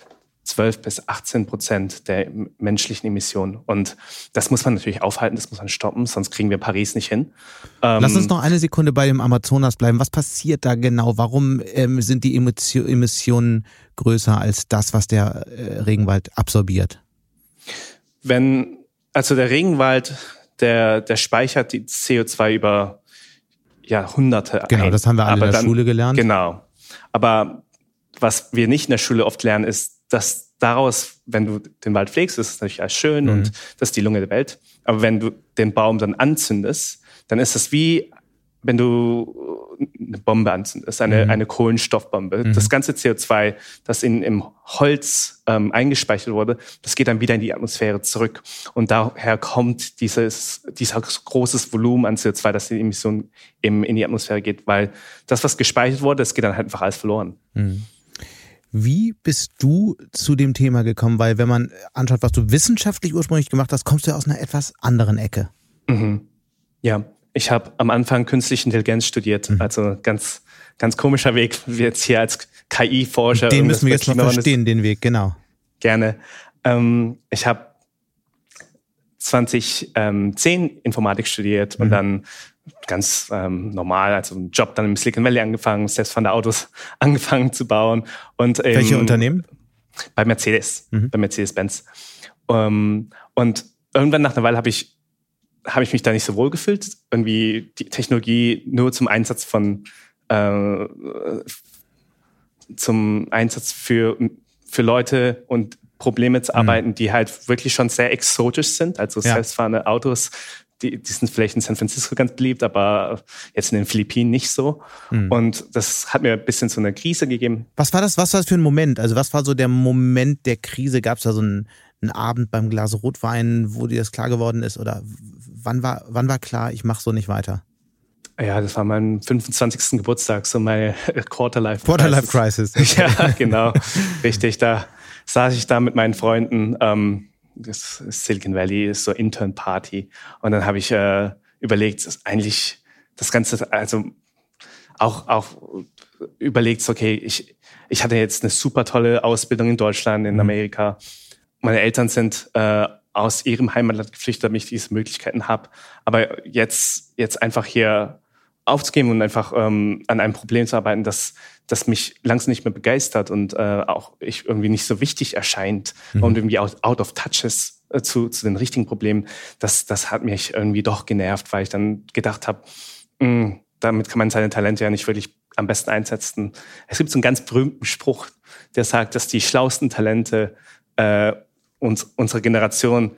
zwölf bis achtzehn Prozent der menschlichen Emissionen. Und das muss man natürlich aufhalten, das muss man stoppen, sonst kriegen wir Paris nicht hin. Ähm, Lass uns noch eine Sekunde bei dem Amazonas bleiben. Was passiert da genau? Warum ähm, sind die Emissionen größer als das, was der äh, Regenwald absorbiert? Wenn, also der Regenwald, der, der speichert die C O zwei über Jahrhunderte ein. Genau, das haben wir alle Aber in der dann, Schule gelernt. Genau. Aber was wir nicht in der Schule oft lernen, ist, dass daraus, wenn du den Wald pflegst, ist es natürlich alles schön mhm. und das ist die Lunge der Welt. Aber wenn du den Baum dann anzündest, dann ist es wie, wenn du eine Bombe anzündest, eine, mhm. eine Kohlenstoffbombe. Mhm. Das ganze C O zwei, das in, im Holz ähm, eingespeichert wurde, das geht dann wieder in die Atmosphäre zurück. Und daher kommt dieses, dieser großes Volumen an C O zwei, das in die Emission eben in die Atmosphäre geht, weil das, was gespeichert wurde, das geht dann halt einfach alles verloren. Mhm. Wie bist du zu dem Thema gekommen? Weil wenn man anschaut, was du wissenschaftlich ursprünglich gemacht hast, kommst du ja aus einer etwas anderen Ecke. Mhm. Ja, ich habe am Anfang künstliche Intelligenz studiert. Mhm. Also ganz, ganz komischer Weg, wie jetzt hier als K I-Forscher. Den müssen wir jetzt mal verstehen, den Weg, genau. Gerne. Ähm, ich habe zwanzig zehn Informatik studiert mhm. und dann ganz ähm, normal, also einen Job dann im Silicon Valley angefangen, selbstfahrende Autos angefangen zu bauen. Und, ähm, welche Unternehmen? Bei Mercedes, mhm. bei Mercedes-Benz. Um, und irgendwann nach einer Weile habe ich, hab ich mich da nicht so wohl gefühlt, irgendwie die Technologie nur zum Einsatz von äh, zum Einsatz für, für Leute und Probleme zu arbeiten, mhm. die halt wirklich schon sehr exotisch sind, also ja. selbstfahrende Autos. Die, die sind vielleicht in San Francisco ganz beliebt, aber jetzt in den Philippinen nicht so. Mhm. Und das hat mir ein bisschen so eine Krise gegeben. Was war das, was war das für ein Moment? Also was war so der Moment der Krise? Gab es da so einen, einen Abend beim Glas Rotwein, wo dir das klar geworden ist? Oder wann war, wann war klar, ich mache so nicht weiter? Ja, das war mein fünfundzwanzigsten Geburtstag, so meine Quarter-Life-Crisis. Quarter-Life-Crisis. Ja, genau. Richtig, da saß ich da mit meinen Freunden, ähm, das Silicon Valley ist so Intern-Party. Und dann habe ich äh, überlegt, dass eigentlich das Ganze, also auch, auch überlegt, okay, ich, ich hatte jetzt eine super tolle Ausbildung in Deutschland, in Amerika. Meine Eltern sind äh, aus ihrem Heimatland geflüchtet, damit ich diese Möglichkeiten habe. Aber jetzt, jetzt einfach hier aufzugeben und einfach ähm, an einem Problem zu arbeiten, das, das mich langsam nicht mehr begeistert und äh, auch ich irgendwie nicht so wichtig erscheint mhm. und irgendwie out, out of touch ist äh, zu, zu den richtigen Problemen, das, das hat mich irgendwie doch genervt, weil ich dann gedacht habe, damit kann man seine Talente ja nicht wirklich am besten einsetzen. Es gibt so einen ganz berühmten Spruch, der sagt, dass die schlauesten Talente äh, uns, unserer Generation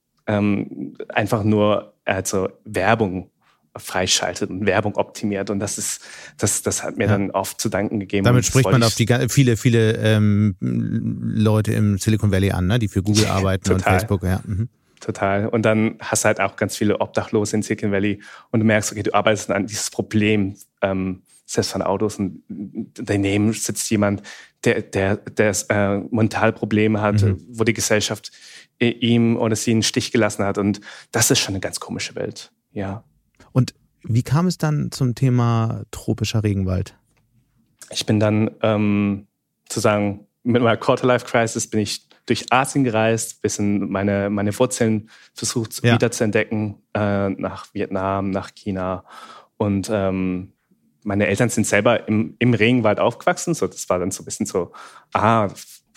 ähm, einfach nur also Werbung freischaltet und Werbung optimiert. Und das ist, das, das hat mir ja. dann oft zu danken gegeben. Damit spricht man auf die viele, viele ähm, Leute im Silicon Valley an, ne? Die für Google arbeiten und Facebook. Ja. Mhm. Total. Und dann hast du halt auch ganz viele Obdachlose in Silicon Valley und du merkst, okay, du arbeitest an dieses Problem, ähm, selbst von Autos und daneben sitzt jemand, der, der, der äh, mental Probleme hat, mhm. wo die Gesellschaft ihm oder sie einen Stich gelassen hat. Und das ist schon eine ganz komische Welt. Ja. Und wie kam es dann zum Thema tropischer Regenwald? Ich bin dann ähm, sozusagen mit meiner Quarter-Life-Crisis bin ich durch Asien gereist, bisschen meine, meine Wurzeln versucht ja. wieder zu entdecken, äh, nach Vietnam, nach China. Und ähm, meine Eltern sind selber im, im Regenwald aufgewachsen. So, das war dann so ein bisschen so, ah,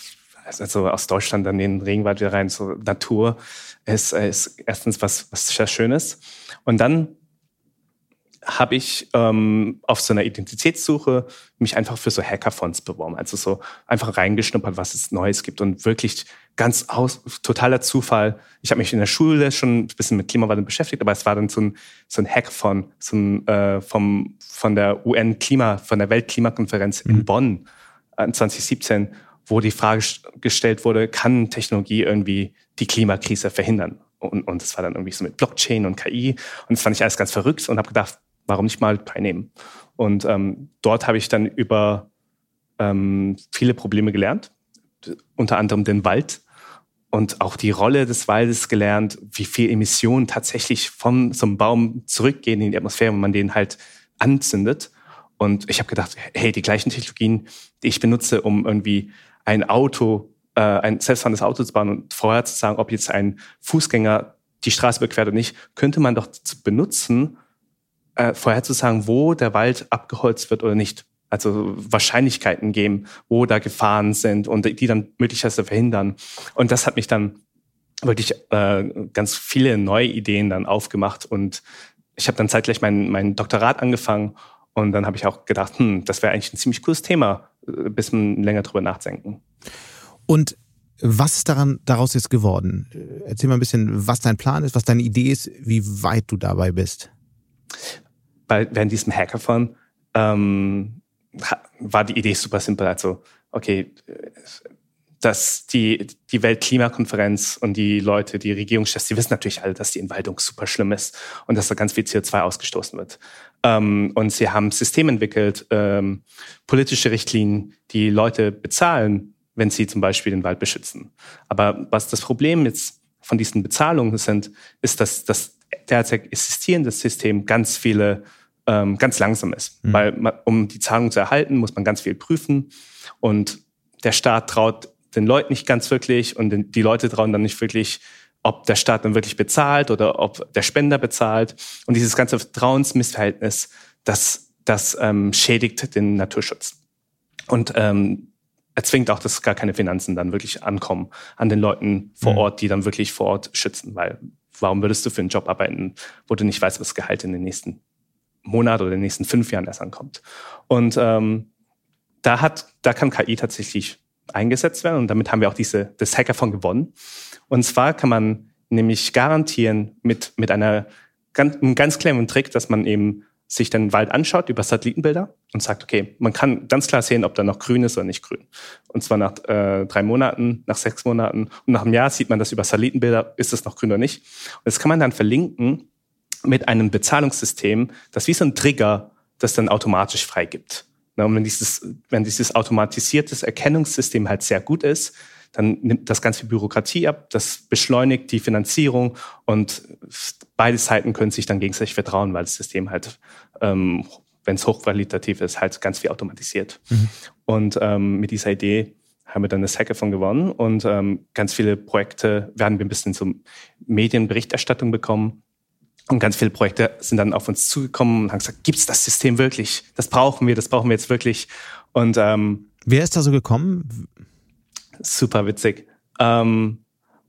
also aus Deutschland dann in den Regenwald wieder rein, so Natur ist, ist erstens was, was sehr Schönes. Und dann habe ich ähm, auf so einer Identitätssuche mich einfach für so Hackathons beworben. Also so einfach reingeschnuppert, was es Neues gibt und wirklich ganz aus, totaler Zufall. Ich habe mich in der Schule schon ein bisschen mit Klimawandel beschäftigt, aber es war dann so ein, so ein Hackathon so ein, äh, vom, von der U N-Klima, von der Weltklimakonferenz mhm. in Bonn äh, zwanzig siebzehn, wo die Frage gestellt wurde, kann Technologie irgendwie die Klimakrise verhindern? Und, und das war dann irgendwie so mit Blockchain und K I. Und das fand ich alles ganz verrückt und habe gedacht, warum nicht mal teilnehmen? Und ähm, dort habe ich dann über ähm, viele Probleme gelernt, unter anderem den Wald und auch die Rolle des Waldes gelernt, wie viel Emissionen tatsächlich von so einem Baum zurückgehen in die Atmosphäre, wenn man den halt anzündet. Und ich habe gedacht, hey, die gleichen Technologien, die ich benutze, um irgendwie ein Auto äh, ein selbstfahrendes Auto zu bauen und vorher zu sagen, ob jetzt ein Fußgänger die Straße überquert oder nicht, könnte man doch benutzen, äh, vorher zu sagen, wo der Wald abgeholzt wird oder nicht. Also Wahrscheinlichkeiten geben, wo da Gefahren sind und die dann möglicherweise verhindern. Und das hat mich dann wirklich äh, ganz viele neue Ideen dann aufgemacht. Und ich habe dann zeitgleich mein, mein Doktorat angefangen. Und dann habe ich auch gedacht, hm, das wäre eigentlich ein ziemlich cooles Thema, ein bisschen länger drüber nachdenken. Und was ist daran daraus jetzt geworden? Erzähl mal ein bisschen, was dein Plan ist, was deine Idee ist, wie weit du dabei bist. Bei, während diesem Hackathon ähm, war die Idee super simpel. Also, okay, dass die, die Weltklimakonferenz und die Leute, die Regierungschefs, die wissen natürlich alle, dass die Entwaldung super schlimm ist und dass da ganz viel C O zwei ausgestoßen wird. Ähm, und sie haben ein System entwickelt, ähm, politische Richtlinien, die Leute bezahlen, wenn sie zum Beispiel den Wald beschützen. Aber was das Problem jetzt von diesen Bezahlungen sind, ist, dass das derzeit existierende System ganz viele ähm, ganz langsam ist. Mhm. Weil man, um die Zahlung zu erhalten, muss man ganz viel prüfen und der Staat traut den Leuten nicht ganz wirklich und die Leute trauen dann nicht wirklich, ob der Staat dann wirklich bezahlt oder ob der Spender bezahlt. Und dieses ganze Vertrauensmissverhältnis, das, das ähm, schädigt den Naturschutz. Und ähm, erzwingt auch, dass gar keine Finanzen dann wirklich ankommen an den Leuten vor mhm. Ort, die dann wirklich vor Ort schützen. Weil warum würdest du für einen Job arbeiten, wo du nicht weißt, was das Gehalt in den nächsten Monat oder in den nächsten fünf Jahren erst ankommt. Und ähm, da hat, da kann K I tatsächlich eingesetzt werden und damit haben wir auch diese, das Hackathon gewonnen. Und zwar kann man nämlich garantieren mit, mit einer ganz, einem ganz cleveren Trick, dass man eben sich den Wald anschaut über Satellitenbilder und sagt, okay, man kann ganz klar sehen, ob da noch grün ist oder nicht grün. Und zwar nach äh, drei Monaten, nach sechs Monaten und nach einem Jahr sieht man das über Satellitenbilder, ist es noch grün oder nicht. Und das kann man dann verlinken mit einem Bezahlungssystem, das wie so ein Trigger, das dann automatisch freigibt. Und wenn dieses, wenn dieses automatisiertes Erkennungssystem halt sehr gut ist, dann nimmt das ganz viel Bürokratie ab, das beschleunigt die Finanzierung und beide Seiten können sich dann gegenseitig vertrauen, weil das System halt, ähm, wenn es hochqualitativ ist, halt ganz viel automatisiert. Mhm. Und ähm, mit dieser Idee haben wir dann das Hackathon gewonnen und ähm, ganz viele Projekte werden wir ein bisschen zur Medienberichterstattung bekommen. Und ganz viele Projekte sind dann auf uns zugekommen und haben gesagt, gibt's das System wirklich? Das brauchen wir, das brauchen wir jetzt wirklich. Und ähm, wer ist da so gekommen? Super witzig. Ähm,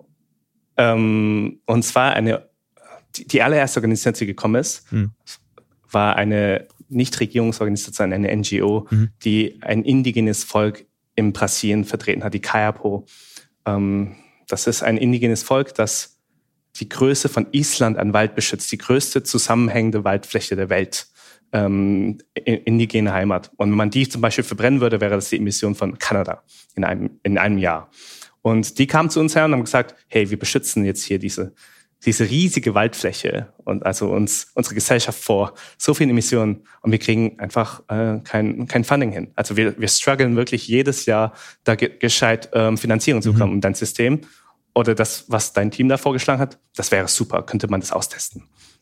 ähm, und zwar eine, die, die allererste Organisation, die gekommen ist, hm. war eine Nichtregierungsorganisation, eine N G O, mhm. die ein indigenes Volk in Brasilien vertreten hat, die Kayapo. Ähm, das ist ein indigenes Volk, das die Größe von Island an Wald beschützt, die größte zusammenhängende Waldfläche der Welt, ähm, indigene Heimat. Und wenn man die zum Beispiel verbrennen würde, wäre das die Emission von Kanada in einem, in einem Jahr. Und die kamen zu uns her und haben gesagt, hey, wir beschützen jetzt hier diese, diese riesige Waldfläche und also uns, unsere Gesellschaft vor so vielen Emissionen und wir kriegen einfach äh, kein, kein Funding hin. Also wir, wir strugglen wirklich jedes Jahr, da ge- gescheit ähm, Finanzierung zu bekommen, um dein System oder das, was dein Team da vorgeschlagen hat, das wäre super, könnte man das austesten.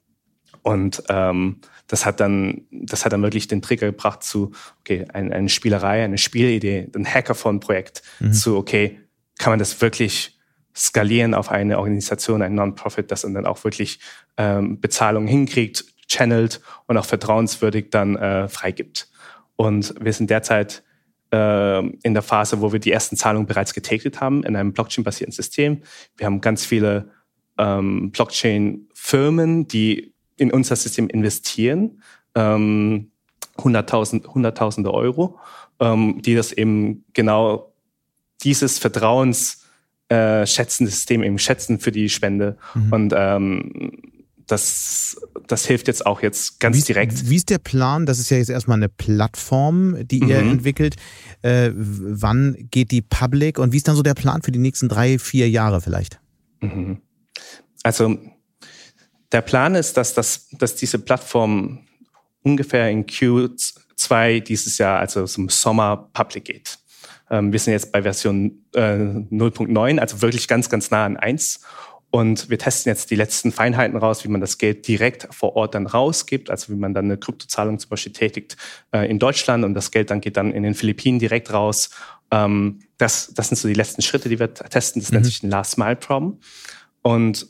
Und ähm, das hat dann, das hat dann wirklich den Trigger gebracht zu, okay, eine, eine Spielerei, eine Spielidee, ein Hackathon-Projekt mhm. zu, okay, kann man das wirklich skalieren auf eine Organisation, ein Non-Profit, das dann auch wirklich ähm, Bezahlung hinkriegt, channelt und auch vertrauenswürdig dann äh, freigibt. Und wir sind derzeit äh, in der Phase, wo wir die ersten Zahlungen bereits getätigt haben in einem Blockchain-basierten System. Wir haben ganz viele ähm, Blockchain-Firmen, die in unser System investieren, ähm, hunderttausend, hunderttausende Euro, ähm, die das eben genau dieses Vertrauens äh, schätzende System eben schätzen für die Spende. Mhm. Und ähm, das, das hilft jetzt auch jetzt ganz wie, direkt. Wie ist der Plan? Das ist ja jetzt erstmal eine Plattform, die ihr mhm. entwickelt. Äh, wann geht die public und wie ist dann so der Plan für die nächsten drei, vier Jahre vielleicht? Mhm. Also der Plan ist, dass, das, dass diese Plattform ungefähr in Q zwei dieses Jahr, also zum Sommer, public geht. Ähm, wir sind jetzt bei Version äh, null Punkt neun, also wirklich ganz, ganz nah an eins. Und wir testen jetzt die letzten Feinheiten raus, wie man das Geld direkt vor Ort dann rausgibt, also wie man dann eine Kryptozahlung zum Beispiel tätigt äh, in Deutschland und das Geld dann geht dann in den Philippinen direkt raus Ähm, das, das sind so die letzten Schritte, die wir testen. Das mhm. nennt sich ein Last-Mile-Problem. Und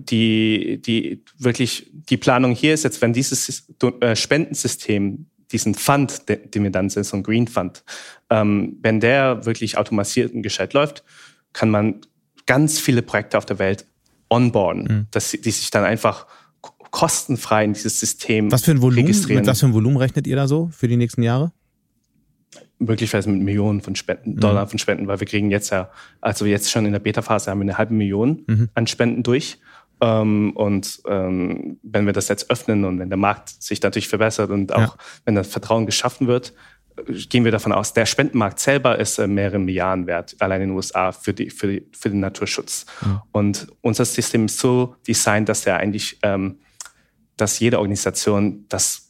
die, die wirklich, die Planung hier ist jetzt, wenn dieses Spendensystem, diesen Fund, den wir dann sind, so ein Green Fund, ähm, wenn der wirklich automatisiert und gescheit läuft, kann man ganz viele Projekte auf der Welt onboarden, mhm. dass die sich dann einfach kostenfrei in dieses System was für ein Volumen, registrieren. Mit was für ein Volumen rechnet ihr da so für die nächsten Jahre? Möglicherweise mit Millionen von Spenden, Dollar mhm. von Spenden, weil wir kriegen jetzt ja, also jetzt schon in der Beta-Phase haben wir eine halbe Million mhm. an Spenden durch. Ähm, und ähm, wenn wir das jetzt öffnen und wenn der Markt sich natürlich verbessert und auch ja. wenn das Vertrauen geschaffen wird, gehen wir davon aus, der Spendenmarkt selber ist äh, mehrere Milliarden wert, allein in den U S A für, die, für, die, für den Naturschutz. Mhm. Und unser System ist so designt, dass der eigentlich, ähm, dass jede Organisation das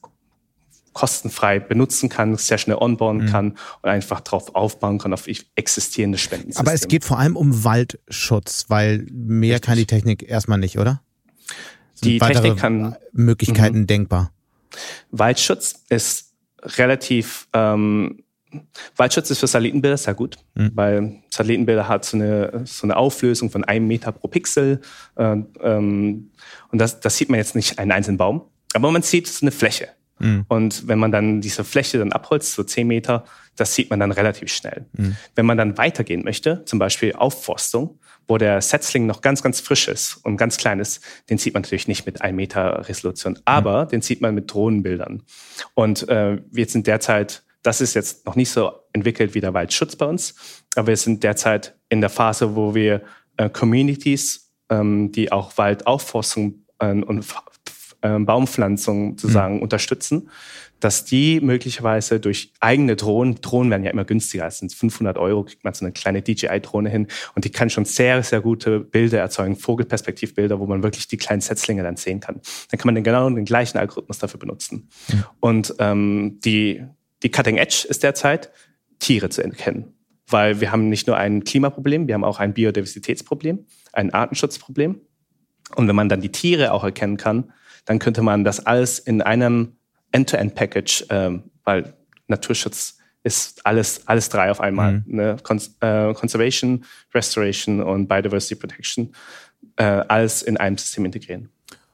kostenfrei benutzen kann, sehr schnell onboarden mhm. kann und einfach drauf aufbauen kann auf existierende Spendensysteme. Aber es geht vor allem um Waldschutz, weil mehr Richtig. Kann die Technik erstmal nicht, oder? Sind die Technik kann Möglichkeiten mhm. denkbar. Waldschutz ist relativ ähm, Waldschutz ist für Satellitenbilder sehr gut, mhm. weil Satellitenbilder hat so eine, so eine Auflösung von einem Meter pro Pixel äh, ähm, und das, das sieht man jetzt nicht einen einzelnen Baum, aber man sieht so eine Fläche. Mhm. Und wenn man dann diese Fläche dann abholzt, so zehn Meter, das sieht man dann relativ schnell. Mhm. Wenn man dann weitergehen möchte, zum Beispiel Aufforstung, wo der Setzling noch ganz, ganz frisch ist und ganz klein ist, den sieht man natürlich nicht mit ein Meter Resolution, aber mhm. den sieht man mit Drohnenbildern. Und äh, wir sind derzeit, das ist jetzt noch nicht so entwickelt wie der Waldschutz bei uns, aber wir sind derzeit in der Phase, wo wir äh, Communities, ähm, die auch Waldaufforstung äh, und Baumpflanzung sozusagen mhm. unterstützen, dass die möglicherweise durch eigene Drohnen, Drohnen werden ja immer günstiger, das sind fünfhundert Euro, kriegt man so eine kleine D J I-Drohne hin und die kann schon sehr, sehr gute Bilder erzeugen, Vogelperspektivbilder, wo man wirklich die kleinen Setzlinge dann sehen kann. Dann kann man den, genau den gleichen Algorithmus dafür benutzen. Mhm. Und ähm, die, die Cutting Edge ist derzeit, Tiere zu erkennen. Weil wir haben nicht nur ein Klimaproblem, wir haben auch ein Biodiversitätsproblem, ein Artenschutzproblem. Und wenn man dann die Tiere auch erkennen kann, dann könnte man das alles in einem End-to-End-Package, ähm, weil Naturschutz ist alles, alles drei auf einmal. Mhm. Ne? Cons- äh, Conservation, Restoration und Biodiversity Protection, äh, alles in einem System integrieren.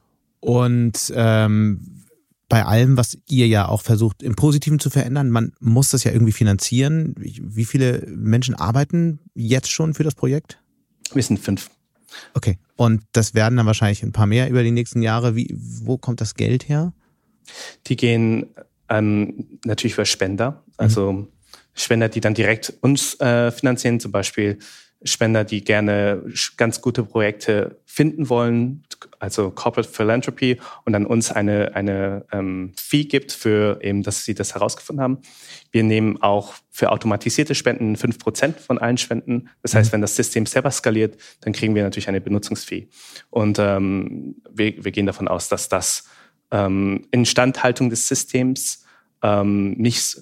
Und ähm, bei allem, was ihr ja auch versucht, im Positiven zu verändern, man muss das ja irgendwie finanzieren. Wie viele Menschen arbeiten jetzt schon für das Projekt? Wir sind fünf. Okay, und das werden dann wahrscheinlich ein paar mehr über die nächsten Jahre. Wie, wo kommt das Geld her? Die gehen ähm, natürlich über Spender, also mhm. Spender, die dann direkt uns äh, finanzieren, zum Beispiel Spender, die gerne ganz gute Projekte finden wollen, also Corporate Philanthropy, und dann uns eine, eine ähm, Fee gibt für eben, dass sie das herausgefunden haben. Wir nehmen auch für automatisierte Spenden fünf Prozent von allen Spenden. Das heißt, wenn das System selber skaliert, dann kriegen wir natürlich eine Benutzungsfee. Und ähm, wir, wir gehen davon aus, dass das ähm, Instandhaltung des Systems ähm, nicht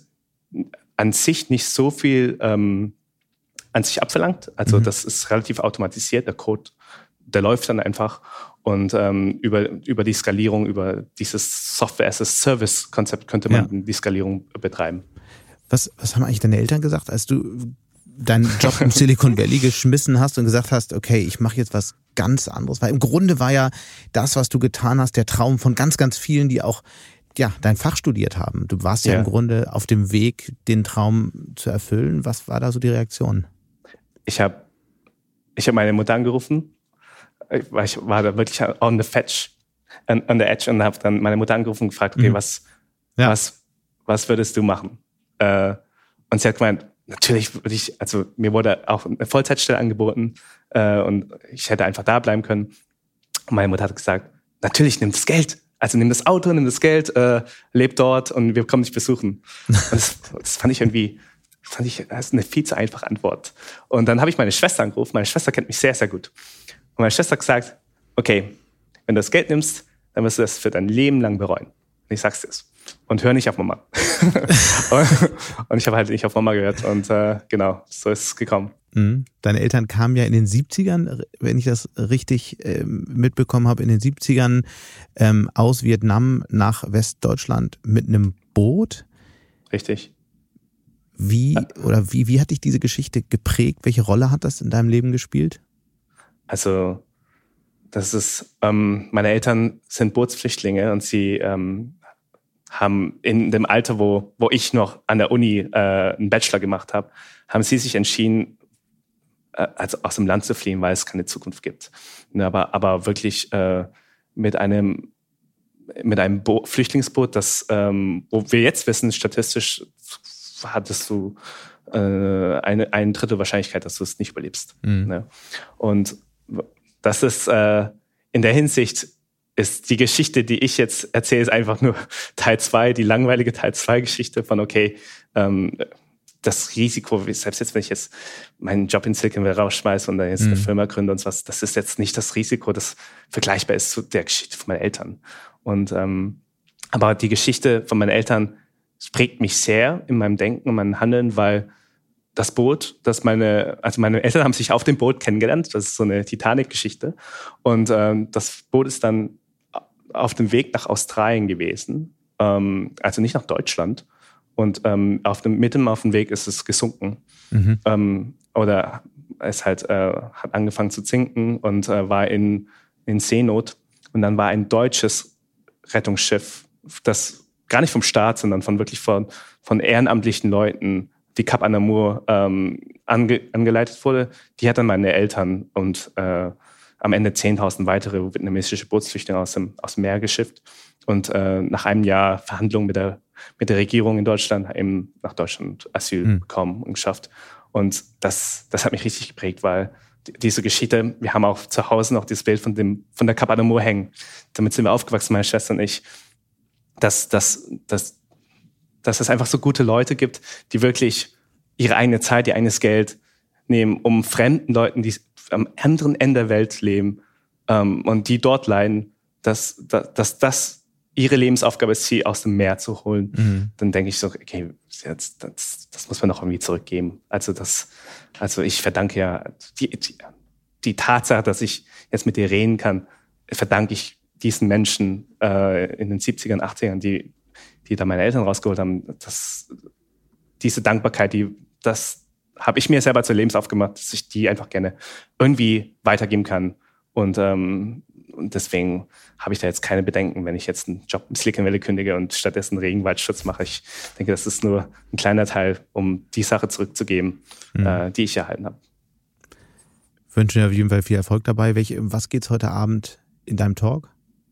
an sich nicht so viel ähm, an sich abverlangt. Also mhm. das ist relativ automatisiert. Der Code, der läuft dann einfach. Und ähm, über, über die Skalierung, über dieses Software-as-a-Service-Konzept könnte man ja. die Skalierung betreiben. Was, was haben eigentlich deine Eltern gesagt, als du deinen Job im Silicon Valley geschmissen hast und gesagt hast, okay, ich mache jetzt was ganz anderes? Weil im Grunde war ja das, was du getan hast, der Traum von ganz, ganz vielen, die auch ja, dein Fach studiert haben. Du warst ja, ja im Grunde auf dem Weg, den Traum zu erfüllen. Was war da so die Reaktion? Ich habe ich hab meine Mutter angerufen. Ich war, ich war da wirklich on the fetch, on, on the edge, und habe dann meine Mutter angerufen und gefragt, okay, mhm. was, ja. was, was würdest du machen? Äh, und sie hat gemeint, natürlich würde ich, also mir wurde auch eine Vollzeitstelle angeboten äh, und ich hätte einfach da bleiben können. Und meine Mutter hat gesagt, natürlich, nimm das Geld. Also nimm das Auto, nimm das Geld, äh, leb dort und wir kommen dich besuchen. Und das, das fand ich irgendwie, fand ich, das ist eine viel zu einfache Antwort. Und dann habe ich meine Schwester angerufen. Meine Schwester kennt mich sehr, sehr gut. Und meine Schwester hat gesagt, okay, wenn du das Geld nimmst, dann wirst du das für dein Leben lang bereuen. Und ich sag's dir. Und hör nicht auf Mama. Und ich habe halt nicht auf Mama gehört. Und äh, genau, so ist es gekommen. Deine Eltern kamen ja in den siebzigern, wenn ich das richtig ähm, mitbekommen habe, in den siebzigern ähm, aus Vietnam nach Westdeutschland mit einem Boot. Richtig. Wie oder wie, wie hat dich diese Geschichte geprägt? Welche Rolle hat das in deinem Leben gespielt? Also das ist, ähm, meine Eltern sind Bootsflüchtlinge und sie ähm, haben in dem Alter, wo, wo ich noch an der Uni äh, einen Bachelor gemacht habe, haben sie sich entschieden, äh, also aus dem Land zu fliehen, weil es keine Zukunft gibt. Aber, aber wirklich äh, mit einem mit einem Bo- Flüchtlingsboot, das, ähm, wo wir jetzt wissen, statistisch hattest du äh, eine, eine Drittel Wahrscheinlichkeit, dass du es nicht überlebst. Mhm. Ne? Und das ist äh, in der Hinsicht ist die Geschichte, die ich jetzt erzähle, ist einfach nur Teil zwei, die langweilige Teil zwei Geschichte von, okay, ähm, das Risiko, selbst jetzt, wenn ich jetzt meinen Job in Silicon Valley rausschmeiße und dann jetzt mhm. eine Firma gründe und sowas, das ist jetzt nicht das Risiko, das vergleichbar ist zu der Geschichte von meinen Eltern. Und ähm, aber die Geschichte von meinen Eltern prägt mich sehr in meinem Denken und meinem Handeln, weil das Boot, das meine, also meine Eltern haben sich auf dem Boot kennengelernt, das ist so eine Titanic-Geschichte. Und ähm, das Boot ist dann auf dem Weg nach Australien gewesen, ähm, also nicht nach Deutschland. Und ähm, auf dem, mitten auf dem Weg ist es gesunken. Mhm. Ähm, oder es halt äh, hat angefangen zu sinken und äh, war in, in Seenot. Und dann war ein deutsches Rettungsschiff, das gar nicht vom Staat, sondern von wirklich von, von ehrenamtlichen Leuten, die Cap Anamur ähm, ange, angeleitet wurde, die hat dann meine Eltern und äh, am Ende zehntausend weitere vietnamesische Bootsflüchtlinge aus dem, aus dem Meer geschifft. Und äh, nach einem Jahr Verhandlungen mit der, mit der Regierung in Deutschland eben nach Deutschland Asyl mhm. bekommen und geschafft. Und das, das hat mich richtig geprägt, weil diese Geschichte, wir haben auch zu Hause noch dieses Bild von, dem, von der Cap Anamur hängen. Damit sind wir aufgewachsen, meine Schwester und ich, dass, dass, dass, dass es einfach so gute Leute gibt, die wirklich ihre eigene Zeit, ihr eigenes Geld nehmen, um fremden Leuten, die am anderen Ende der Welt leben ähm, und die dort leiden, dass, dass, dass das ihre Lebensaufgabe ist, sie aus dem Meer zu holen. Mhm. Dann denke ich so, okay, jetzt, das, das muss man doch irgendwie zurückgeben. Also das, also ich verdanke ja die, die, die Tatsache, dass ich jetzt mit dir reden kann, verdanke ich diesen Menschen äh, in den siebzigern, achtzigern, die, die da meine Eltern rausgeholt haben. Das, diese Dankbarkeit, die, das habe ich mir selber zur Lebensaufgabe gemacht, dass ich die einfach gerne irgendwie weitergeben kann. Und, ähm, und deswegen habe ich da jetzt keine Bedenken, wenn ich jetzt einen Job im Silicon Valley kündige und stattdessen Regenwaldschutz mache. Ich denke, das ist nur ein kleiner Teil, um die Sache zurückzugeben, mhm. äh, die ich erhalten habe. Ich wünsche dir auf jeden Fall viel Erfolg dabei. Welche, was geht's heute Abend in deinem Talk?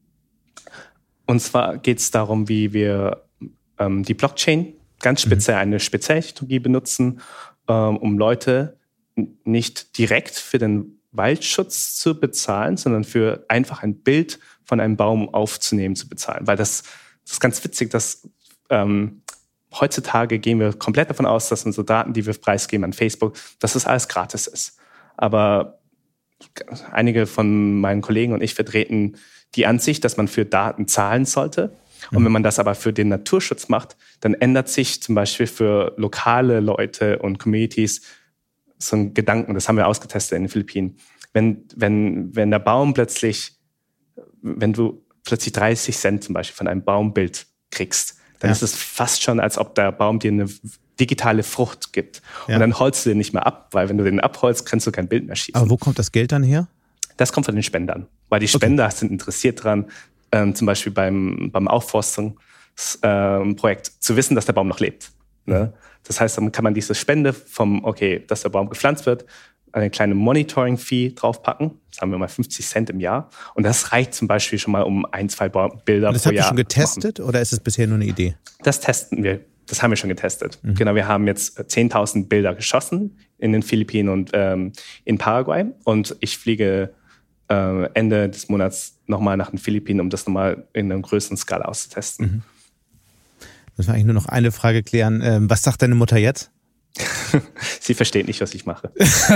Und zwar geht es darum, wie wir ähm, die Blockchain, ganz speziell mhm. eine Spezialtechnologie benutzen, ähm, um Leute nicht direkt für den Waldschutz zu bezahlen, sondern für einfach ein Bild von einem Baum aufzunehmen zu bezahlen. Weil das, das ist ganz witzig, dass ähm, heutzutage gehen wir komplett davon aus, dass unsere Daten, die wir preisgeben an Facebook, dass das alles gratis ist. Aber einige von meinen Kollegen und ich vertreten die Ansicht, dass man für Daten zahlen sollte. Und wenn man das aber für den Naturschutz macht, dann ändert sich zum Beispiel für lokale Leute und Communities so ein Gedanken, das haben wir ausgetestet in den Philippinen. Wenn, wenn, wenn der Baum plötzlich, wenn du plötzlich dreißig Cent zum Beispiel von einem Baumbild kriegst, dann ja. ist es fast schon, als ob der Baum dir eine digitale Frucht gibt. Ja. Und dann holst du den nicht mehr ab, weil wenn du den abholst, kannst du kein Bild mehr schießen. Aber wo kommt das Geld dann her? Das kommt von den Spendern, weil die Spender okay. sind interessiert dran, ähm, zum Beispiel beim, beim Aufforstungsprojekt ähm, zu wissen, dass der Baum noch lebt. Ne? Das heißt, dann kann man diese Spende vom, okay, dass der Baum gepflanzt wird, eine kleine Monitoring-Fee draufpacken. Sagen wir mal fünfzig Cent im Jahr. Und das reicht zum Beispiel schon mal um ein, zwei Baum- Bilder pro Jahr. Das habt ihr schon getestet oder ist es bisher nur eine Idee? Das testen wir. Das haben wir schon getestet. Mhm. Genau, wir haben jetzt zehntausend Bilder geschossen in den Philippinen und ähm, in Paraguay. Und ich fliege äh, Ende des Monats nochmal nach den Philippinen, um das nochmal in einer größeren Skala auszutesten. Mhm. Müssen wir eigentlich nur noch eine Frage klären. Ähm, was sagt deine Mutter jetzt? Sie versteht nicht, was ich mache.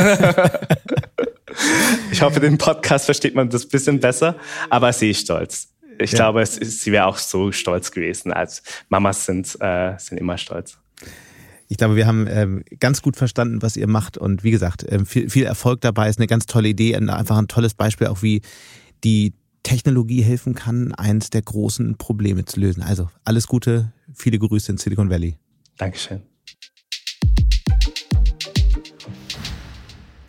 Ich hoffe, den Podcast versteht man das ein bisschen besser, aber sie ist stolz. Ich ja. glaube, es ist, sie wäre auch so stolz gewesen. Als Mamas sind, äh, sind immer stolz. Ich glaube, wir haben ähm, ganz gut verstanden, was ihr macht. Und wie gesagt, ähm, viel, viel Erfolg dabei. Ist eine ganz tolle Idee. Einfach ein tolles Beispiel, auch wie die Technologie helfen kann, eins der großen Probleme zu lösen. Also alles Gute, viele Grüße in Silicon Valley. Dankeschön.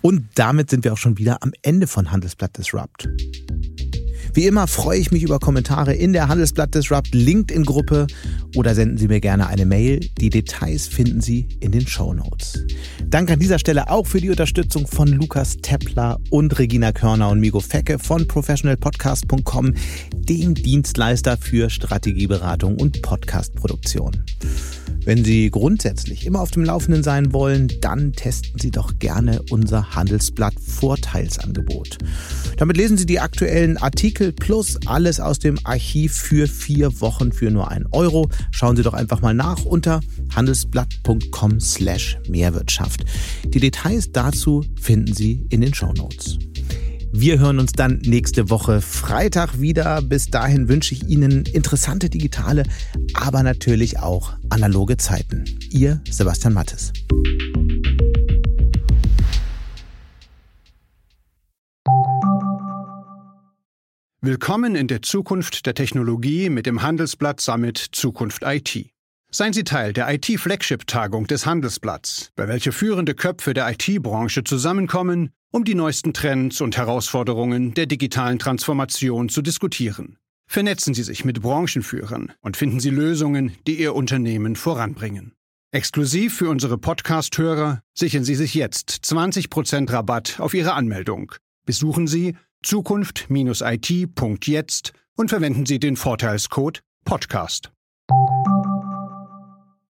Und damit sind wir auch schon wieder am Ende von Handelsblatt Disrupt. Wie immer freue ich mich über Kommentare in der Handelsblatt Disrupt LinkedIn-Gruppe oder senden Sie mir gerne eine Mail. Die Details finden Sie in den Shownotes. Danke an dieser Stelle auch für die Unterstützung von Lukas Teppler und Regina Körner und Migo Fecke von professional podcast punkt com, dem Dienstleister für Strategieberatung und Podcastproduktion. Wenn Sie grundsätzlich immer auf dem Laufenden sein wollen, dann testen Sie doch gerne unser Handelsblatt Vorteilsangebot. Damit lesen Sie die aktuellen Artikel plus alles aus dem Archiv für vier Wochen für nur einen Euro. Schauen Sie doch einfach mal nach unter handelsblatt punkt com slash Mehrwirtschaft. Die Details dazu finden Sie in den Shownotes. Wir hören uns dann nächste Woche Freitag wieder. Bis dahin wünsche ich Ihnen interessante digitale, aber natürlich auch analoge Zeiten. Ihr Sebastian Mattes. Willkommen in der Zukunft der Technologie mit dem Handelsblatt Summit Zukunft I T. Seien Sie Teil der I T-Flagship-Tagung des Handelsblatts, bei welcher führende Köpfe der I T-Branche zusammenkommen, um die neuesten Trends und Herausforderungen der digitalen Transformation zu diskutieren. Vernetzen Sie sich mit Branchenführern und finden Sie Lösungen, die Ihr Unternehmen voranbringen. Exklusiv für unsere Podcast-Hörer sichern Sie sich jetzt zwanzig Prozent Rabatt auf Ihre Anmeldung. Besuchen Sie zukunft Bindestrich I T Punkt jetzt und verwenden Sie den Vorteilscode Podcast.